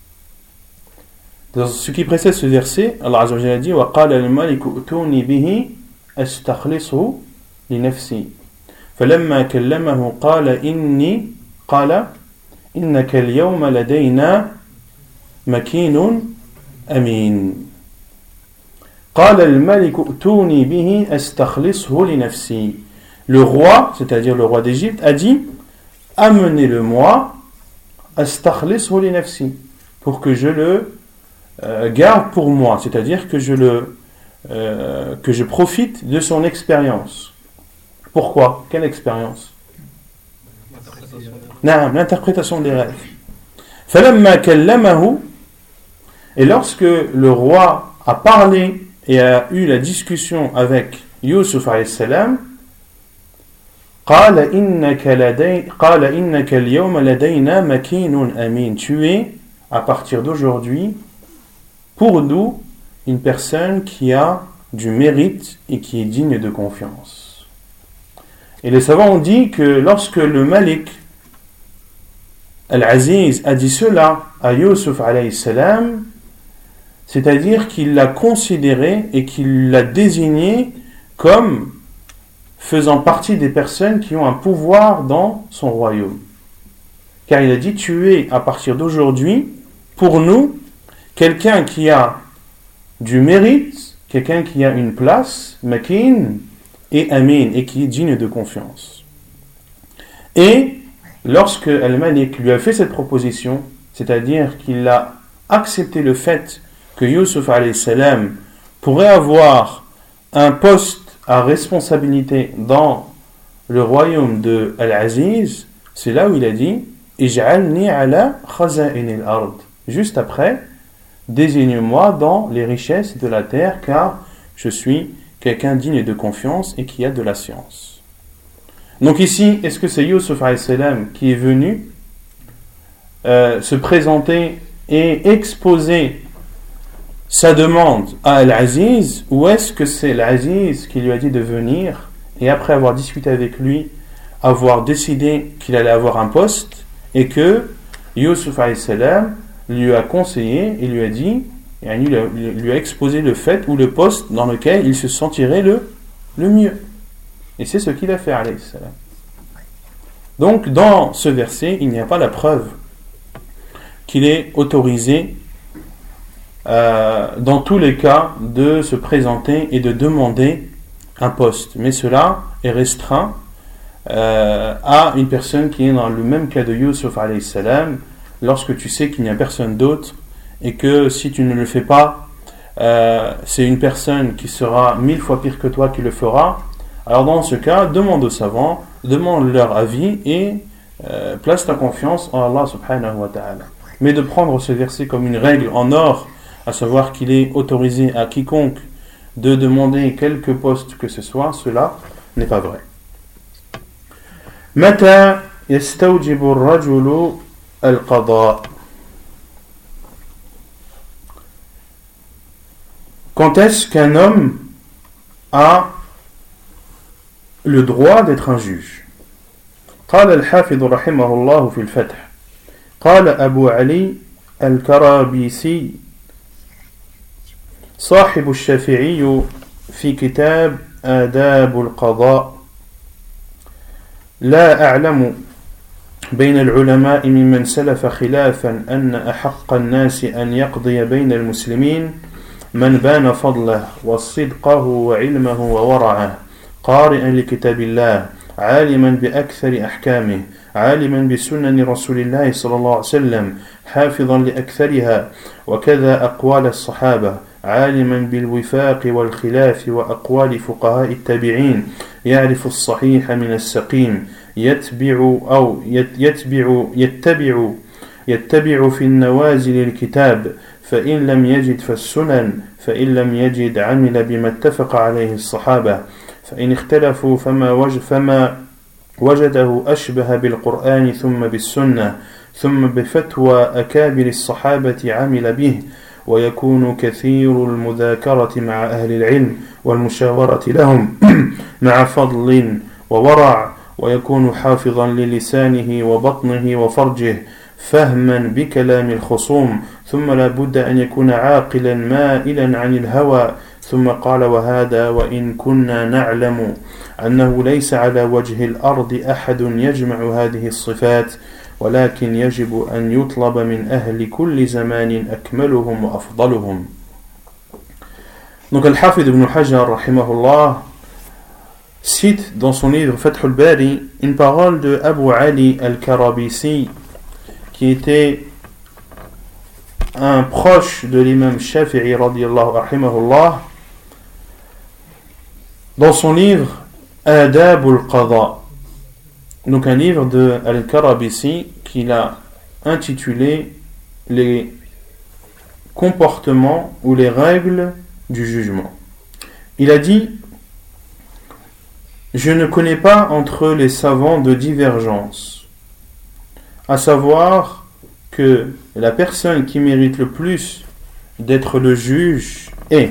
Dans ce qui précède ce verset, Allah Azza wa Jalla a dit وَقَالَ الْمَلِكُ أُتُونِي بِهِ أَسْتَخْلِصُهُ لِنَفْسِي فَلَمَّا كَلَّمَهُ قَالَ إِنَّكَ الْيَوْمَ لَدَيْنَا مَكِينٌ أَمِينٌ قَالَ الْمَلِكُ أُتُونِي بِهِ أَسْتَخْلِصُهُ لِنَفْسِي. Le roi, c'est-à-dire le roi d'Égypte, a dit amenez-le-moi أَسْتَخْلِصُهُ لِنَفْسِي, pour que je le garde pour moi, c'est-à-dire que je profite de son expérience. Pourquoi? Quelle expérience? L'interprétation des rêves. فَلَمَّا كَلَّمَهُ, et lorsque le roi a parlé et a eu la discussion avec Yusuf alayhi salam, قَالَ إِنَّكَ الْيَوْمَ لَدَيْنَا مَكِينٌ أَمِينٌ. Tu es, à partir d'aujourd'hui, pour nous, une personne qui a du mérite et qui est digne de confiance. Et les savants ont dit que lorsque le Malik Al-Aziz a dit cela à Yusuf alayhi salam, c'est-à-dire qu'il l'a considéré et qu'il l'a désigné comme faisant partie des personnes qui ont un pouvoir dans son royaume. Car il a dit, tu es à partir d'aujourd'hui, pour nous, quelqu'un qui a du mérite, quelqu'un qui a une place, makin et amin, et qui est digne de confiance. Et lorsque Al-Malik lui a fait cette proposition, c'est-à-dire qu'il a accepté le fait que Yusuf alayhi salam pourrait avoir un poste à responsabilité dans le royaume de Al-Aziz, c'est là où il a dit Ij'alni ala khaza'in al-ard. Juste après, désigne-moi dans les richesses de la terre, car je suis quelqu'un digne de confiance et qui a de la science. Donc ici, est-ce que c'est Yusuf alayhi salam qui est venu se présenter et exposer sa demande à Al-Aziz, ou est-ce que c'est l'Aziz qui lui a dit de venir et après avoir discuté avec lui, avoir décidé qu'il allait avoir un poste et que Yusuf alayhi salam lui a conseillé et lui a dit, et lui a exposé le fait ou le poste dans lequel il se sentirait le mieux. Et c'est ce qu'il a fait alayhi salam. Donc dans ce verset, il n'y a pas la preuve qu'il est autorisé dans tous les cas de se présenter et de demander un poste, mais cela est restreint à une personne qui est dans le même cas de Yusuf alayhi salam, lorsque tu sais qu'il n'y a personne d'autre et que si tu ne le fais pas, c'est une personne qui sera 1000 fois pire que toi qui le fera. Alors dans ce cas, demande aux savants, demande leur avis et place ta confiance en Allah subhanahu wa ta'ala. Mais de prendre ce verset comme une règle en or, à savoir qu'il est autorisé à quiconque de demander quelque poste que ce soit, cela n'est pas vrai. Mata yastawjibu ar-rajulu al-qada. Quand est-ce qu'un homme a le droit d'être un juge? قال الحافظ رحمه الله في الفتح قال أبو علي الكرابيسي صاحب الشافعي في كتاب آداب القضاء: لا أعلم بين العلماء ممن سلف خلافا أن أحق الناس أن يقضي بين المسلمين من بان فضله وصدقه وعلمه وورعه قارئا لكتاب الله عالما بأكثر أحكامه عالما بسنن رسول الله صلى الله عليه وسلم حافظا لأكثرها وكذا أقوال الصحابة عالما بالوفاق والخلاف وأقوال فقهاء التابعين يعرف الصحيح من السقيم يتبع في النوازل الكتاب فإن لم يجد فالسنن فإن لم يجد عمل بما اتفق عليه الصحابة فإن اختلفوا فما وجده أشبه بالقرآن ثم بالسنة ثم بفتوى أكابر الصحابة عمل به ويكون كثير المذاكرة مع أهل العلم والمشاورة لهم مع فضل وورع ويكون حافظا للسانه وبطنه وفرجه فهما بكلام الخصوم ثم لا بد أن يكون عاقلا مائلا عن الهوى ثم قال: وهذا وإن كنا نعلم أنه ليس على وجه الأرض أحد يجمع هذه الصفات ولكن يجب أن يطلب من أهل كل زمان أكملهم وأفضلهم. Donc Al-Hafid ibn Hajar rahimahullah cite dans son livre Fath al-Bari une parole de Abu Ali al-Karabisi, qui était un proche de l'imam Shafi'i radiyallahu rahimahullah, dans son livre Adab al-Qada, donc un livre de Al-Karabisi qu'il a intitulé les comportements ou les règles du jugement. Il a dit: je ne connais pas entre les savants de divergence, à savoir que la personne qui mérite le plus d'être le juge est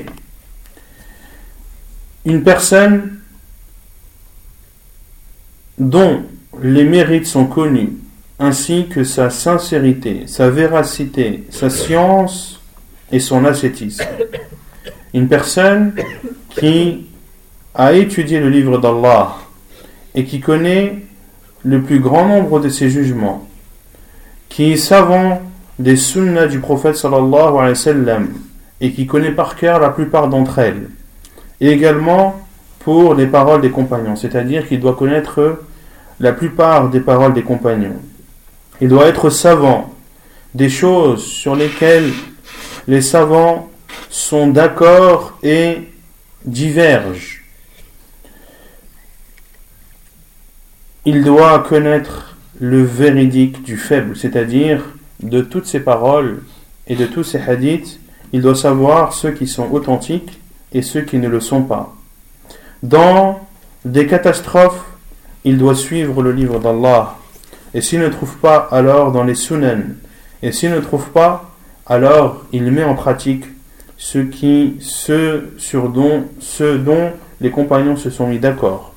une personne dont les mérites sont connus, ainsi que sa sincérité, sa véracité, sa science et son ascétisme. Une personne qui a étudié le livre d'Allah et qui connaît le plus grand nombre de ses jugements, qui est savant des sunnas du prophète sallallahu alayhi wa sallam et qui connaît par cœur la plupart d'entre elles, et également pour les paroles des compagnons, c'est-à-dire qu'il doit connaître la plupart des paroles des compagnons. Il doit être savant des choses sur lesquelles les savants sont d'accord et divergent. Il doit connaître le véridique du faible, c'est-à-dire de toutes ces paroles et de tous ces hadiths, il doit savoir ceux qui sont authentiques et ceux qui ne le sont pas. Dans des catastrophes, il doit suivre le livre d'Allah. Et s'il ne trouve pas, alors dans les sunan. Et s'il ne trouve pas, alors il met en pratique ce dont les compagnons se sont mis d'accord.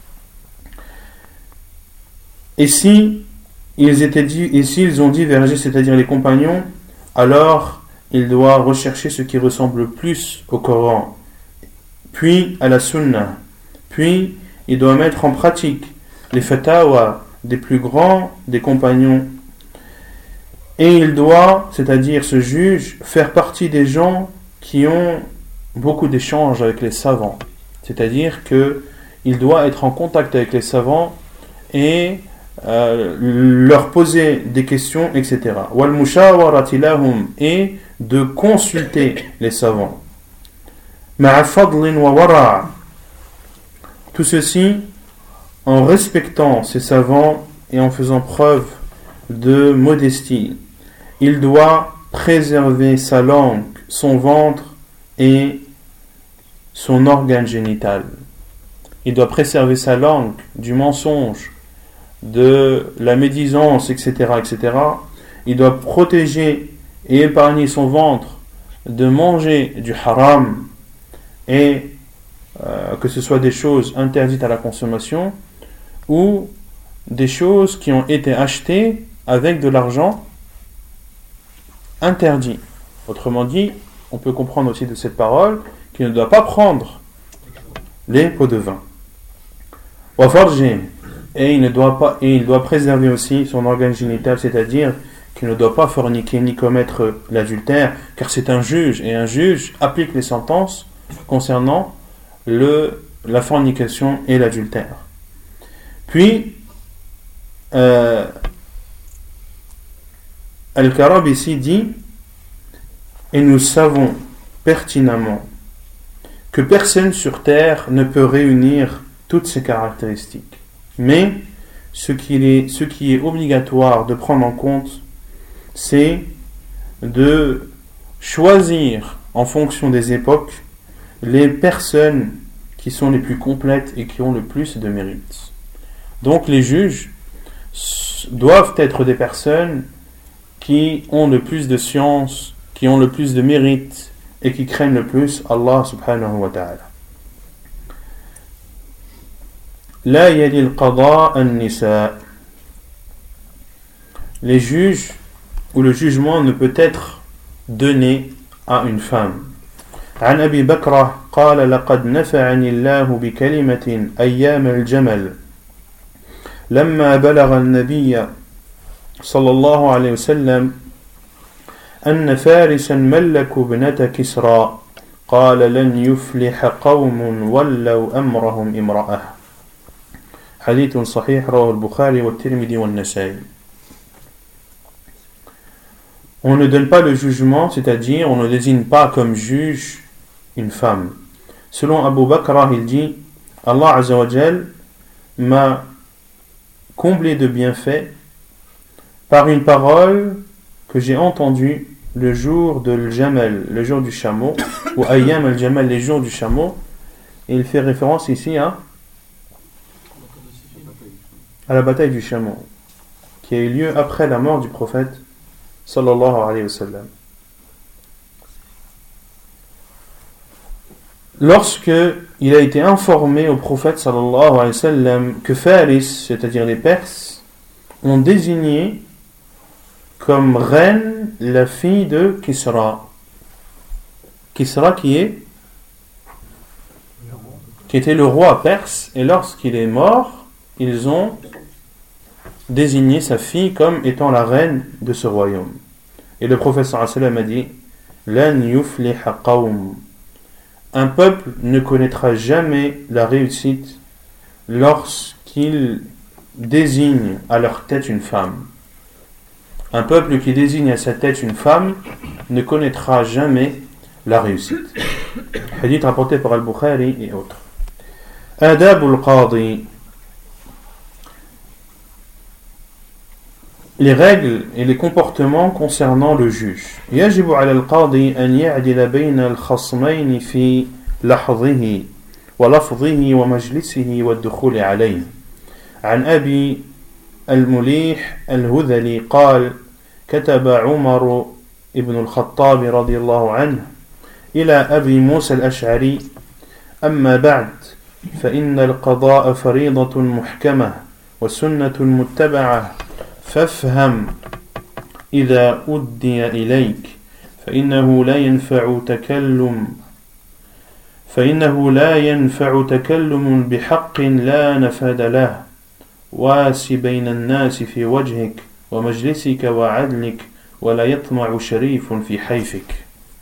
Et s'ils ont divergé, c'est-à-dire les compagnons, alors il doit rechercher ce qui ressemble le plus au Coran, puis à la Sunna, puis il doit mettre en pratique les fatawa des plus grands des compagnons, et il doit, c'est-à-dire ce juge, faire partie des gens qui ont beaucoup d'échanges avec les savants, c'est-à-dire qu'il doit être en contact avec les savants et leur poser des questions, etc. Wal mushawarati lahum, et de consulter les savants. Ma'a fadlin wa wara', tout ceci en respectant ces savants et en faisant preuve de modestie. Il doit préserver sa langue, son ventre et son organe génital. Il doit préserver sa langue du mensonge, de la médisance, etc., etc. Il doit protéger et épargner son ventre de manger du haram, et que ce soit des choses interdites à la consommation ou des choses qui ont été achetées avec de l'argent interdit. Autrement dit, on peut comprendre aussi de cette parole qu'il ne doit pas prendre les pots de vin. Et il doit préserver aussi son organe génital, c'est-à-dire qu'il ne doit pas forniquer ni commettre l'adultère, car c'est un juge, et un juge applique les sentences concernant la fornication et l'adultère. Puis Al-Karab ici dit: et nous savons pertinemment que personne sur terre ne peut réunir toutes ces caractéristiques. Mais ce qui est obligatoire de prendre en compte, c'est de choisir en fonction des époques les personnes qui sont les plus complètes et qui ont le plus de mérite. Donc les juges doivent être des personnes qui ont le plus de science, qui ont le plus de mérite et qui craignent le plus Allah subhanahu wa ta'ala. La yali al-qada an-nisa. Les juges ou le jugement ne peut être donné à une femme. عن أبي بكرة قال لقد نفعني الله بكلمة أيام الجمل لما بلغ النبي صلى الله عليه وسلم أن فارسا ملكوا ابنة كسرى قال لن يفلح قوم ولوا أمرهم امرأة. حديث صحيح رواه البخاري والترمذي والنسائي. On ne donne pas le jugement, c'est-à-dire on ne désigne pas comme juge une femme. Selon Abu Bakr, il dit: Allah Azza wa Jal m'a comblé de bienfaits par une parole que j'ai entendue le jour de l'Jamal, le jour du chameau, ou Ayyam al-Jamal, les jours du chameau. Et il fait référence ici à la bataille du chameau, qui a eu lieu après la mort du prophète sallallahu alayhi wa sallam. Lorsque il a été informé au prophète sallallahu alayhi wa sallam que Faris, c'est-à-dire les Perses, ont désigné comme reine la fille de Kisra. Kisra qui était le roi perse, et lorsqu'il est mort, ils ont désigné sa fille comme étant la reine de ce royaume. Et le prophète sallallahu alayhi wa sallam a dit: Lan yufliha qawm. Un peuple ne connaîtra jamais la réussite lorsqu'il désigne à leur tête une femme. Un peuple qui désigne à sa tête une femme ne connaîtra jamais la réussite. Hadith rapporté par Al-Bukhari et autres. Adabul Qadi. Les règles et les comportements concernant le juge. يجب على القاضي أن يعدل بين الخصمين في لحظه ولفظه ومجلسه والدخول عليه. عن أبي المليح الهذلي قال كتب عمر ابن الخطاب رضي الله عنه إلى أبي موسى الأشعري أما بعد فإن القضاء فريضة محكمة وسنة متبعة فافهم إذا أدي إليك فإنه لا ينفع تكلم بحق لا نفاد له واس بين الناس في وجهك ومجلسك وعدلك ولا يطمع شريف في حيفك.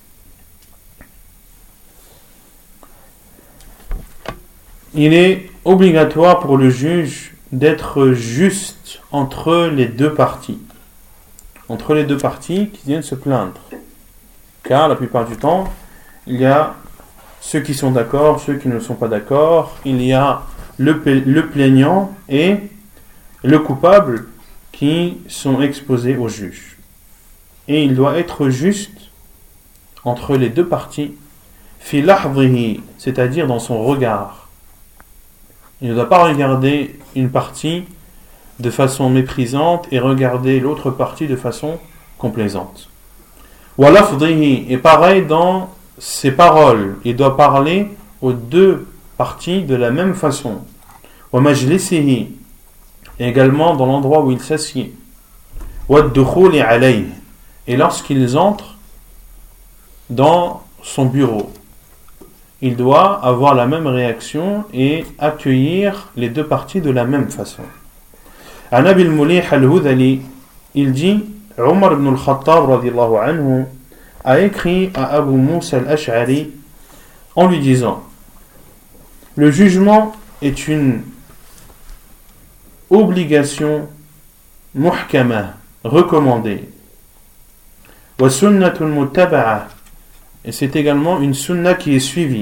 Il est obligatoire pour le juge d'être juste entre les deux parties. Entre les deux parties qui viennent se plaindre. Car la plupart du temps, il y a ceux qui sont d'accord, ceux qui ne sont pas d'accord. Il y a le plaignant et le coupable qui sont exposés au juge. Et il doit être juste entre les deux parties. Fi lahdhihi, c'est-à-dire dans son regard. Il ne doit pas regarder une partie de façon méprisante et regarder l'autre partie de façon complaisante. Wa lafdhihi, et pareil dans ses paroles. Il doit parler aux deux parties de la même façon. Wa majlisihi, également dans l'endroit où il s'assied. Wa ad-dukhuli alayhi, et lorsqu'ils entrent dans son bureau. Il doit avoir la même réaction et accueillir les deux parties de la même façon. An Abi al-Mulih al-Hudhali, il dit Omar ibn al-Khattab radiyallahu anhu a écrit à Abu Musa al-Ash'ari en lui disant: le jugement est une obligation muhkama, recommandée, wa sunnatun muttaba'a, et c'est également une sunna qui est suivie.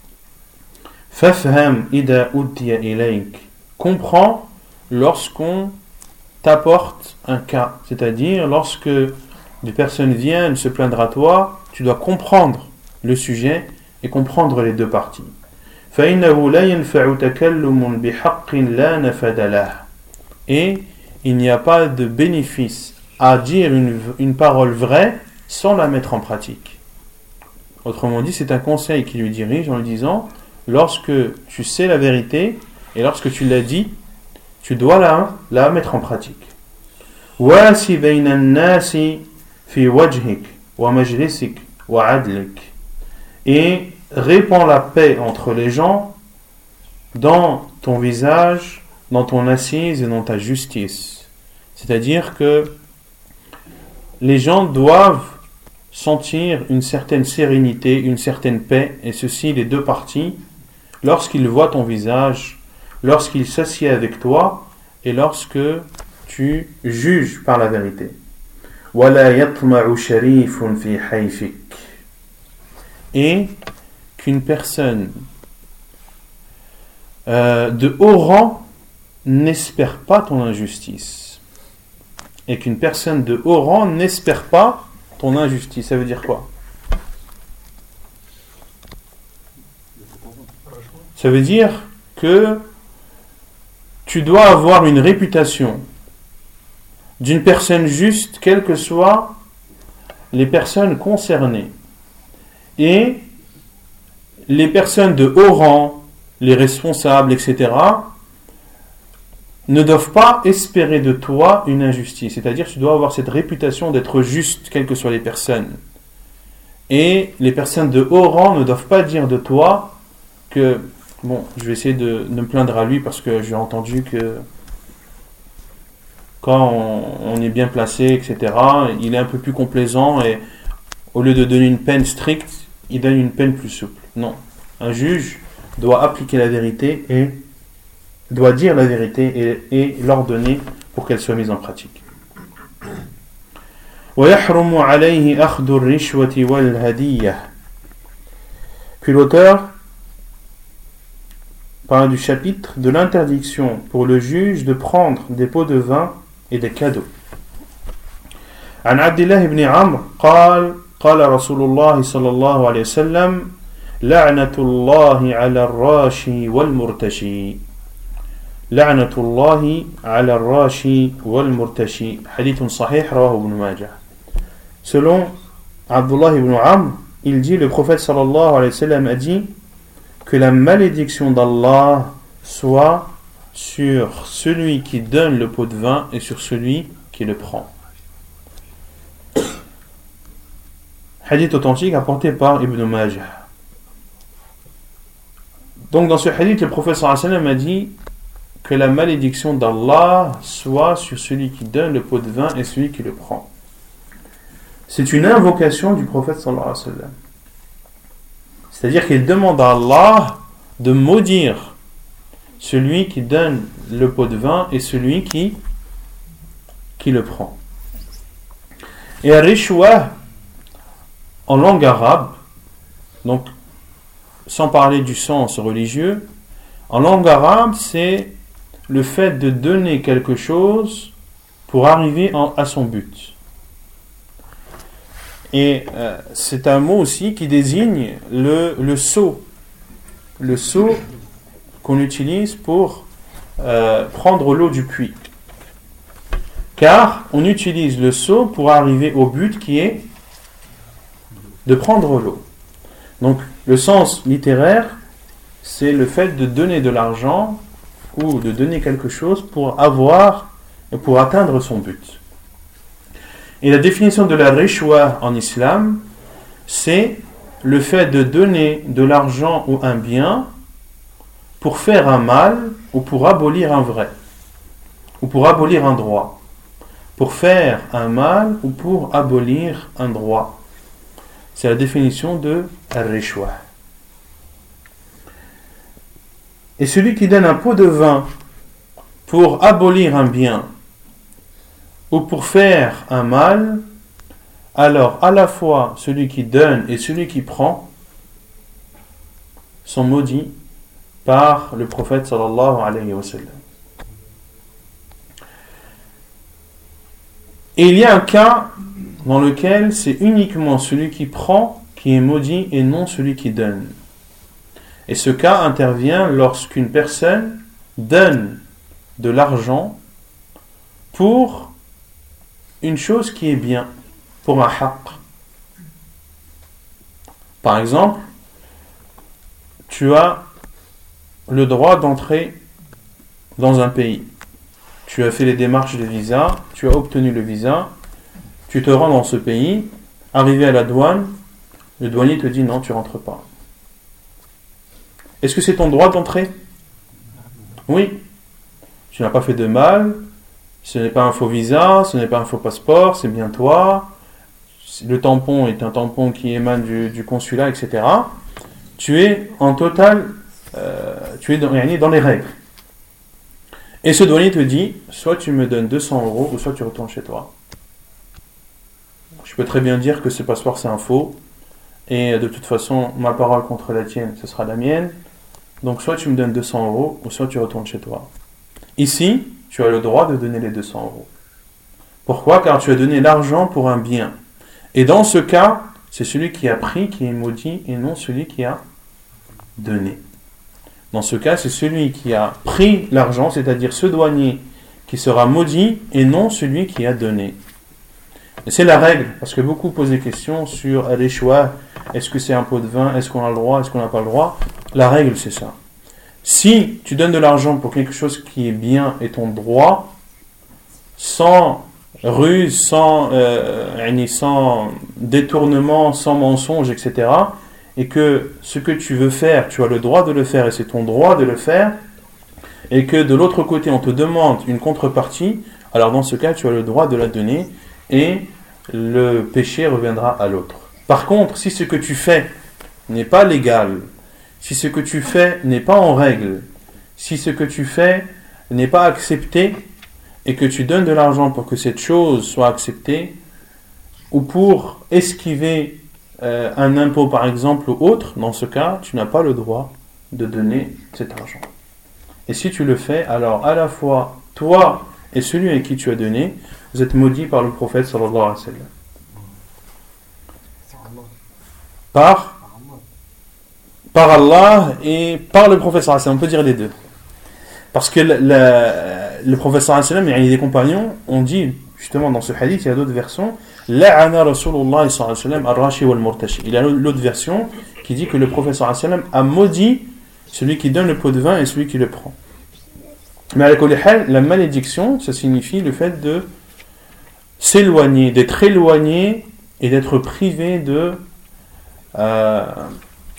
Fafham ida uddiya ilayk, comprends lorsqu'on t'apporte un cas, c'est-à-dire lorsque des personnes viennent se plaindre à toi, tu dois comprendre le sujet et comprendre les deux parties. فإنه لا ينفع تكلم بحق لا نفد له, et il n'y a pas de bénéfice à dire une parole vraie sans la mettre en pratique. Autrement dit, c'est un conseil qui lui dirige en lui disant: lorsque tu sais la vérité et lorsque tu l'as dit, tu dois la mettre en pratique. Wasi bayna an-nasi fi wajhik wa majlisik wa adlik, et répands la paix entre les gens dans ton visage, dans ton assise et dans ta justice. C'est-à-dire que les gens doivent sentir une certaine sérénité, une certaine paix, et ceci les deux parties, lorsqu'ils voient ton visage, lorsqu'ils s'assiedent avec toi et lorsque tu juges par la vérité. وَلَا يَطْمَعُ شَرِيفٌ فِي حَيْفِكَ, et qu'une personne de haut rang n'espère pas ton injustice. Et qu'une personne de haut rang n'espère pas ton injustice. Ça veut dire quoi? Ça veut dire que tu dois avoir une réputation d'une personne juste, quelles que soient les personnes concernées. Et les personnes de haut rang, les responsables, etc., ne doivent pas espérer de toi une injustice. C'est-à-dire que tu dois avoir cette réputation d'être juste, quelles que soient les personnes. Et les personnes de haut rang ne doivent pas dire de toi que, bon, je vais essayer de me plaindre à lui parce que j'ai entendu que quand on est bien placé, etc., il est un peu plus complaisant et au lieu de donner une peine stricte, il donne une peine plus souple. Non. Un juge doit appliquer la vérité et doit dire la vérité et l'ordonner pour qu'elle soit mise en pratique. وَيَحْرُمُ عَلَيْهِ أَخْذُ الرِّشْوَةِ وَالْهَدِيَّةِ. Puis l'auteur parle du chapitre de l'interdiction pour le juge de prendre des pots de vin et des cadeaux. عن عبد الله بن عمرو قال قال رسول الله صلى الله عليه وسلم لعنة الله على الراشي والمرتشي. La'natullahi ala al-rashi wal-murtashi. Hadith sahih, rawahu ibn Majah. Selon Abdullah ibn Amr, il dit, le prophète sallallahu alayhi wa sallam a dit que la malédiction d'Allah soit sur celui qui donne le pot de vin et sur celui qui le prend. Hadith authentique apporté par Ibn Majah. Donc dans ce hadith, le prophète sallallahu alayhi wa sallam a dit que la malédiction d'Allah soit sur celui qui donne le pot de vin et celui qui le prend. C'est une invocation du prophète sallallahu alayhi wa sallam. C'est-à-dire qu'il demande à Allah de maudire celui qui donne le pot de vin et celui qui le prend. Et al-rishwa, en langue arabe, donc sans parler du sens religieux, en langue arabe, c'est le fait de donner quelque chose pour arriver à son but. Et c'est un mot aussi qui désigne le seau. Le seau qu'on utilise pour prendre l'eau du puits. Car on utilise le seau pour arriver au but qui est de prendre l'eau. Donc le sens littéraire, c'est le fait de donner de l'argent ou de donner quelque chose pour avoir et pour atteindre son but. Et la définition de la rishwa en islam, c'est le fait de donner de l'argent ou un bien pour faire un mal ou pour abolir un vrai, ou pour abolir un droit. Pour faire un mal ou pour abolir un droit. C'est la définition de al-rishwa. Et celui qui donne un pot de vin pour abolir un bien ou pour faire un mal, alors à la fois celui qui donne et celui qui prend sont maudits par le prophète sallallahu alayhi wa sallam. Et il y a un cas dans lequel c'est uniquement celui qui prend qui est maudit et non celui qui donne. Et ce cas intervient lorsqu'une personne donne de l'argent pour une chose qui est bien, pour un haqq. Par exemple, tu as le droit d'entrer dans un pays. Tu as fait les démarches de visa, tu as obtenu le visa, tu te rends dans ce pays, arrivé à la douane, le douanier te dit non, tu rentres pas. Est-ce que c'est ton droit d'entrer ? Oui. Tu n'as pas fait de mal, ce n'est pas un faux visa, ce n'est pas un faux passeport, c'est bien toi. Le tampon est un tampon qui émane du consulat, etc. Tu es en total, tu es dans les règles. Et ce douanier te dit, soit tu me donnes 200 €, ou soit tu retournes chez toi. Je peux très bien dire que ce passeport c'est un faux, et de toute façon, ma parole contre la tienne, ce sera la mienne. Donc soit tu me donnes 200 €, ou soit tu retournes chez toi. Ici, tu as le droit de donner les 200 €. Pourquoi ? Car tu as donné l'argent pour un bien. Et dans ce cas, c'est celui qui a pris qui est maudit, et non celui qui a donné. Dans ce cas, c'est celui qui a pris l'argent, c'est-à-dire ce douanier, qui sera maudit, et non celui qui a donné. Et c'est la règle, parce que beaucoup posent des questions sur al-rishwa, est-ce que c'est un pot de vin, est-ce qu'on a le droit, est-ce qu'on n'a pas le droit. La règle, c'est ça. Si tu donnes de l'argent pour quelque chose qui est bien et ton droit, sans ruse, sans détournement, sans mensonge, etc., et que ce que tu veux faire, tu as le droit de le faire et c'est ton droit de le faire, et que de l'autre côté on te demande une contrepartie, alors dans ce cas tu as le droit de la donner et le péché reviendra à l'autre. Par contre, si ce que tu fais n'est pas légal, si ce que tu fais n'est pas en règle, si ce que tu fais n'est pas accepté et que tu donnes de l'argent pour que cette chose soit acceptée ou pour esquiver un impôt par exemple ou autre, dans ce cas, tu n'as pas le droit de donner cet argent. Et si tu le fais, alors à la fois toi et celui à qui tu as donné, vous êtes maudits par le prophète sallallahu alayhi wa sallam. Par Allah et par le prophète sallallahu alayhi wa sallam, on peut dire les deux. Parce que le professeur sallam et les compagnons ont dit, justement dans ce hadith, il y a d'autres versions, La'ana Rasulullah sallallahu alayhi wa sallam ar-rashi wal-murtashi. Il y a l'autre version qui dit que le professeur sallam a maudit celui qui donne le pot de vin et celui qui le prend. Mais à la malédiction, ça signifie le fait de s'éloigner, d'être éloigné et d'être privé de la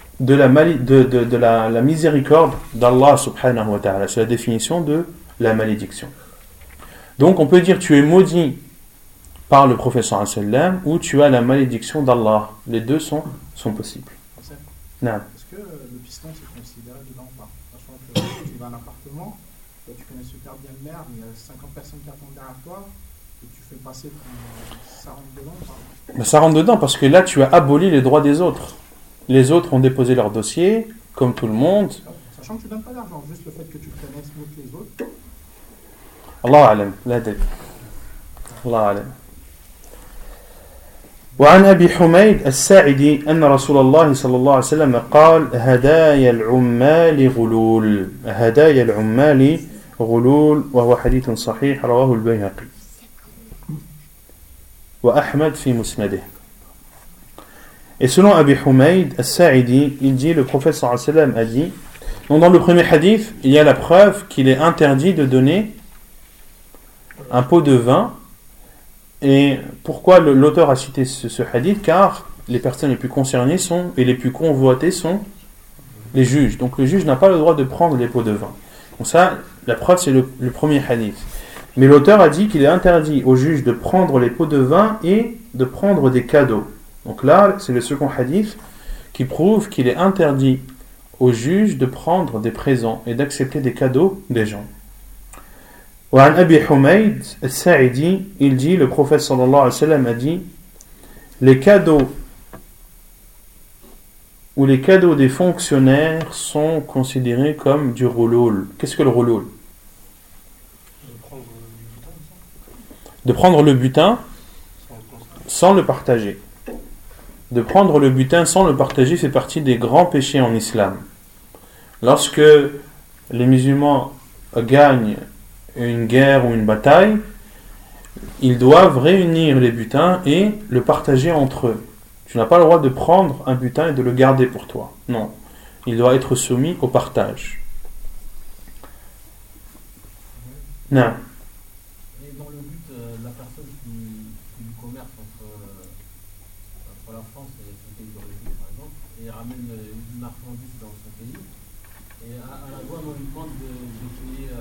miséricorde d'Allah subhanahu wa ta'ala. C'est la définition de la malédiction. Donc on peut dire tu es maudit par le prophète sallam ou tu as la malédiction d'Allah. Les deux sont possibles. Non. Est-ce que le piston c'est considéré dedans ou pas? Sachant que tu vas à un appartement, toi, tu connais super bien le maire, mais il y a 50 personnes qui attendent derrière toi, et tu fais passer ça rentre dedans ou pas? Mais ça rentre dedans parce que là tu as aboli les droits des autres. Les autres ont déposé leur dossier, comme tout le monde. Sachant que tu ne donnes pas d'argent, juste le fait que tu connaisses mieux que les autres. Allah alam, la tête. Allah alam. وعن أبي حميد الساعدي أن رسول الله صلى الله عليه وسلم قال هدايا العمال غلول وهو حديث صحيح رواه البيهقي وأحمد في مسنده. Et selon Abi Humayd al-Sa'idi, il dit, le prophète sallallahu alayhi wa sallam a dit, donc dans le premier hadith, il y a la preuve qu'il est interdit de donner un pot de vin. Et pourquoi l'auteur a cité ce hadith? Car les personnes les plus concernées et les plus convoitées sont les juges. Donc le juge n'a pas le droit de prendre les pots de vin. Donc ça, la preuve, c'est le premier hadith. Mais l'auteur a dit qu'il est interdit aux juges de prendre les pots de vin et de prendre des cadeaux. Donc là, c'est le second hadith qui prouve qu'il est interdit aux juges de prendre des présents et d'accepter des cadeaux des gens. وعن أبي حميد الساعدي, il dit, le prophète sallallahu alayhi wa sallam a dit, les cadeaux des fonctionnaires sont considérés comme du rouloul. Qu'est-ce que le rouloul? De prendre le butin sans le partager. De prendre le butin sans le partager fait partie des grands péchés en islam. Lorsque les musulmans gagnent une guerre ou une bataille, ils doivent réunir les butins et le partager entre eux. Tu n'as pas le droit de prendre un butin et de le garder pour toi. Non. Il doit être soumis au partage. Non. Et dans le but, la personne qui du commerce entre la France et son pays d'origine, par exemple, et ramène une marchandise dans son pays, et à la douane, on lui demande de payer.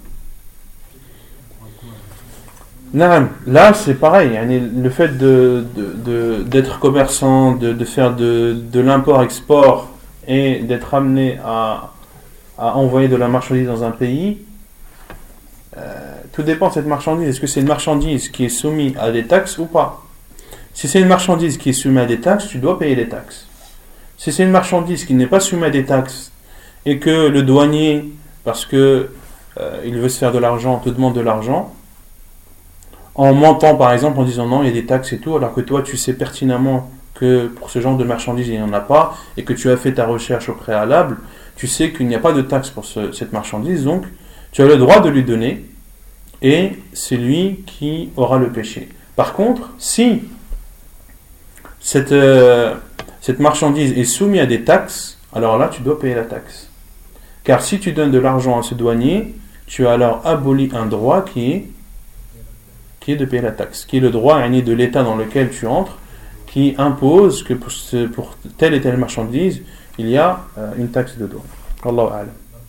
Là c'est pareil, le fait d'être commerçant, de faire de l'import-export et d'être amené à envoyer de la marchandise dans un pays, tout dépend de cette marchandise. Est-ce que c'est une marchandise qui est soumise à des taxes ou pas? Si c'est une marchandise qui est soumise à des taxes, tu dois payer les taxes. Si c'est une marchandise qui n'est pas soumise à des taxes et que le douanier, parce que il veut se faire de l'argent, te demande de l'argent, en mentant par exemple en disant non il y a des taxes et tout, alors que toi tu sais pertinemment que pour ce genre de marchandise il n'y en a pas et que tu as fait ta recherche au préalable, tu sais qu'il n'y a pas de taxe pour cette marchandise, donc tu as le droit de lui donner et c'est lui qui aura le péché. Par contre, si cette marchandise est soumise à des taxes, alors là tu dois payer la taxe. Car si tu donnes de l'argent à ce douanier, tu as alors aboli un droit qui est de payer la taxe, qui est le droit de l'État dans lequel tu entres, qui impose que pour telle et telle marchandise, il y a une taxe de douane. Allahu a'lam.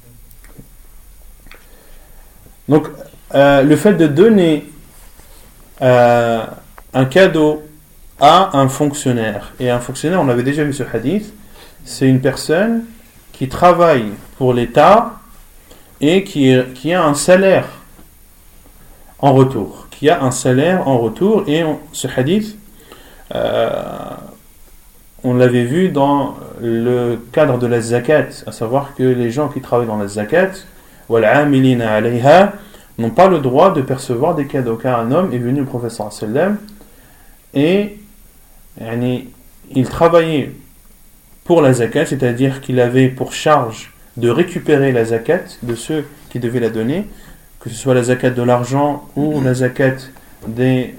Donc, le fait de donner un cadeau à un fonctionnaire, et un fonctionnaire, on avait déjà vu ce hadith, c'est une personne qui travaille pour l'État et qui a un salaire en retour. Qui a un salaire en retour, et ce hadith, on l'avait vu dans le cadre de la zakat, à savoir que les gens qui travaillent dans la zakat, وَالْعَامِلِينَ عَلَيْهَا, n'ont pas le droit de percevoir des cadeaux, car un homme est venu au prophète sallam et il travaillait pour la zakat, c'est-à-dire qu'il avait pour charge de récupérer la zakat de ceux qui devaient la donner, que ce soit la zakat de l'argent ou la zakat de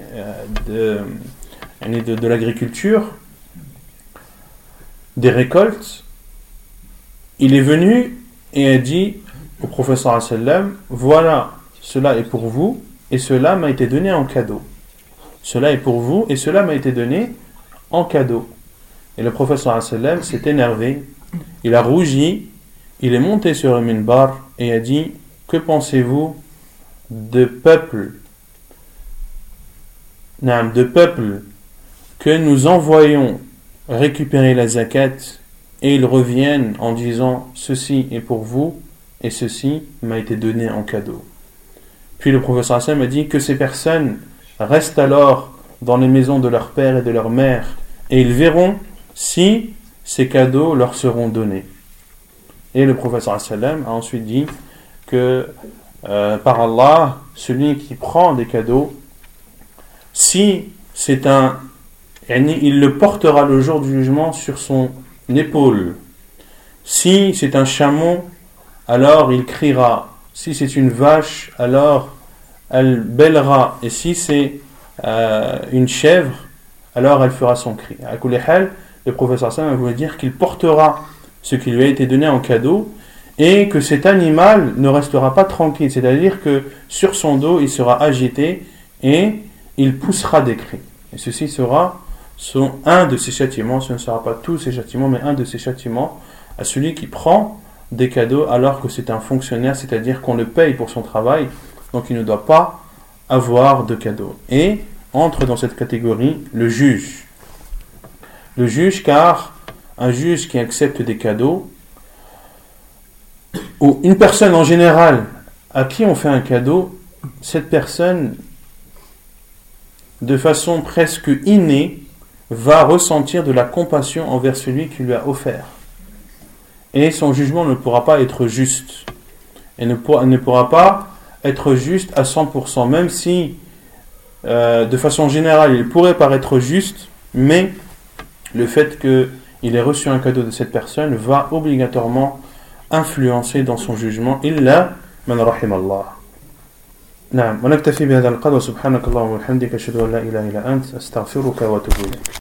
l'agriculture, des récoltes, il est venu et a dit au prophète sallallahu alayhi wa sallam, voilà, cela est pour vous et cela m'a été donné en cadeau. Cela est pour vous et cela m'a été donné en cadeau. Et le prophète sallallahu alayhi wa sallam s'est énervé, il a rougi, il est monté sur le minbar et a dit, que pensez-vous de peuples que nous envoyons récupérer la zakat et ils reviennent en disant ceci est pour vous et ceci m'a été donné en cadeau. Puis le prophète sallam a dit que ces personnes restent alors dans les maisons de leur père et de leur mère et ils verront si ces cadeaux leur seront donnés. Et le prophète sallam a ensuite dit que par Allah, celui qui prend des cadeaux, si c'est il le portera le jour du jugement sur son épaule. Si c'est un chameau, alors il criera. Si c'est une vache, alors elle bêlera. Et si c'est une chèvre, alors elle fera son cri. À kulli hal, le prophète sallam voulait dire qu'il portera ce qui lui a été donné en cadeau et que cet animal ne restera pas tranquille. C'est-à-dire que sur son dos, il sera agité et il poussera des cris. Et ceci sera un de ses châtiments, ce ne sera pas tous ses châtiments, mais un de ses châtiments à celui qui prend des cadeaux alors que c'est un fonctionnaire, c'est-à-dire qu'on le paye pour son travail, donc il ne doit pas avoir de cadeaux. Et entre dans cette catégorie le juge. Le juge, car un juge qui accepte des cadeaux, ou une personne en général à qui on fait un cadeau, cette personne, de façon presque innée, va ressentir de la compassion envers celui qui lui a offert. Et son jugement ne pourra pas être juste. Et ne pourra pas être juste à 100%, même si, de façon générale, il pourrait paraître juste, mais le fait qu'il ait reçu un cadeau de cette personne va obligatoirement influencer dans son jugement. Illa man rahim Allah. نعم ونكتفي بهذا القدر سبحانك اللهم وبحمدك أشهد أن لا إله إلا أنت أستغفرك وأتوب إليك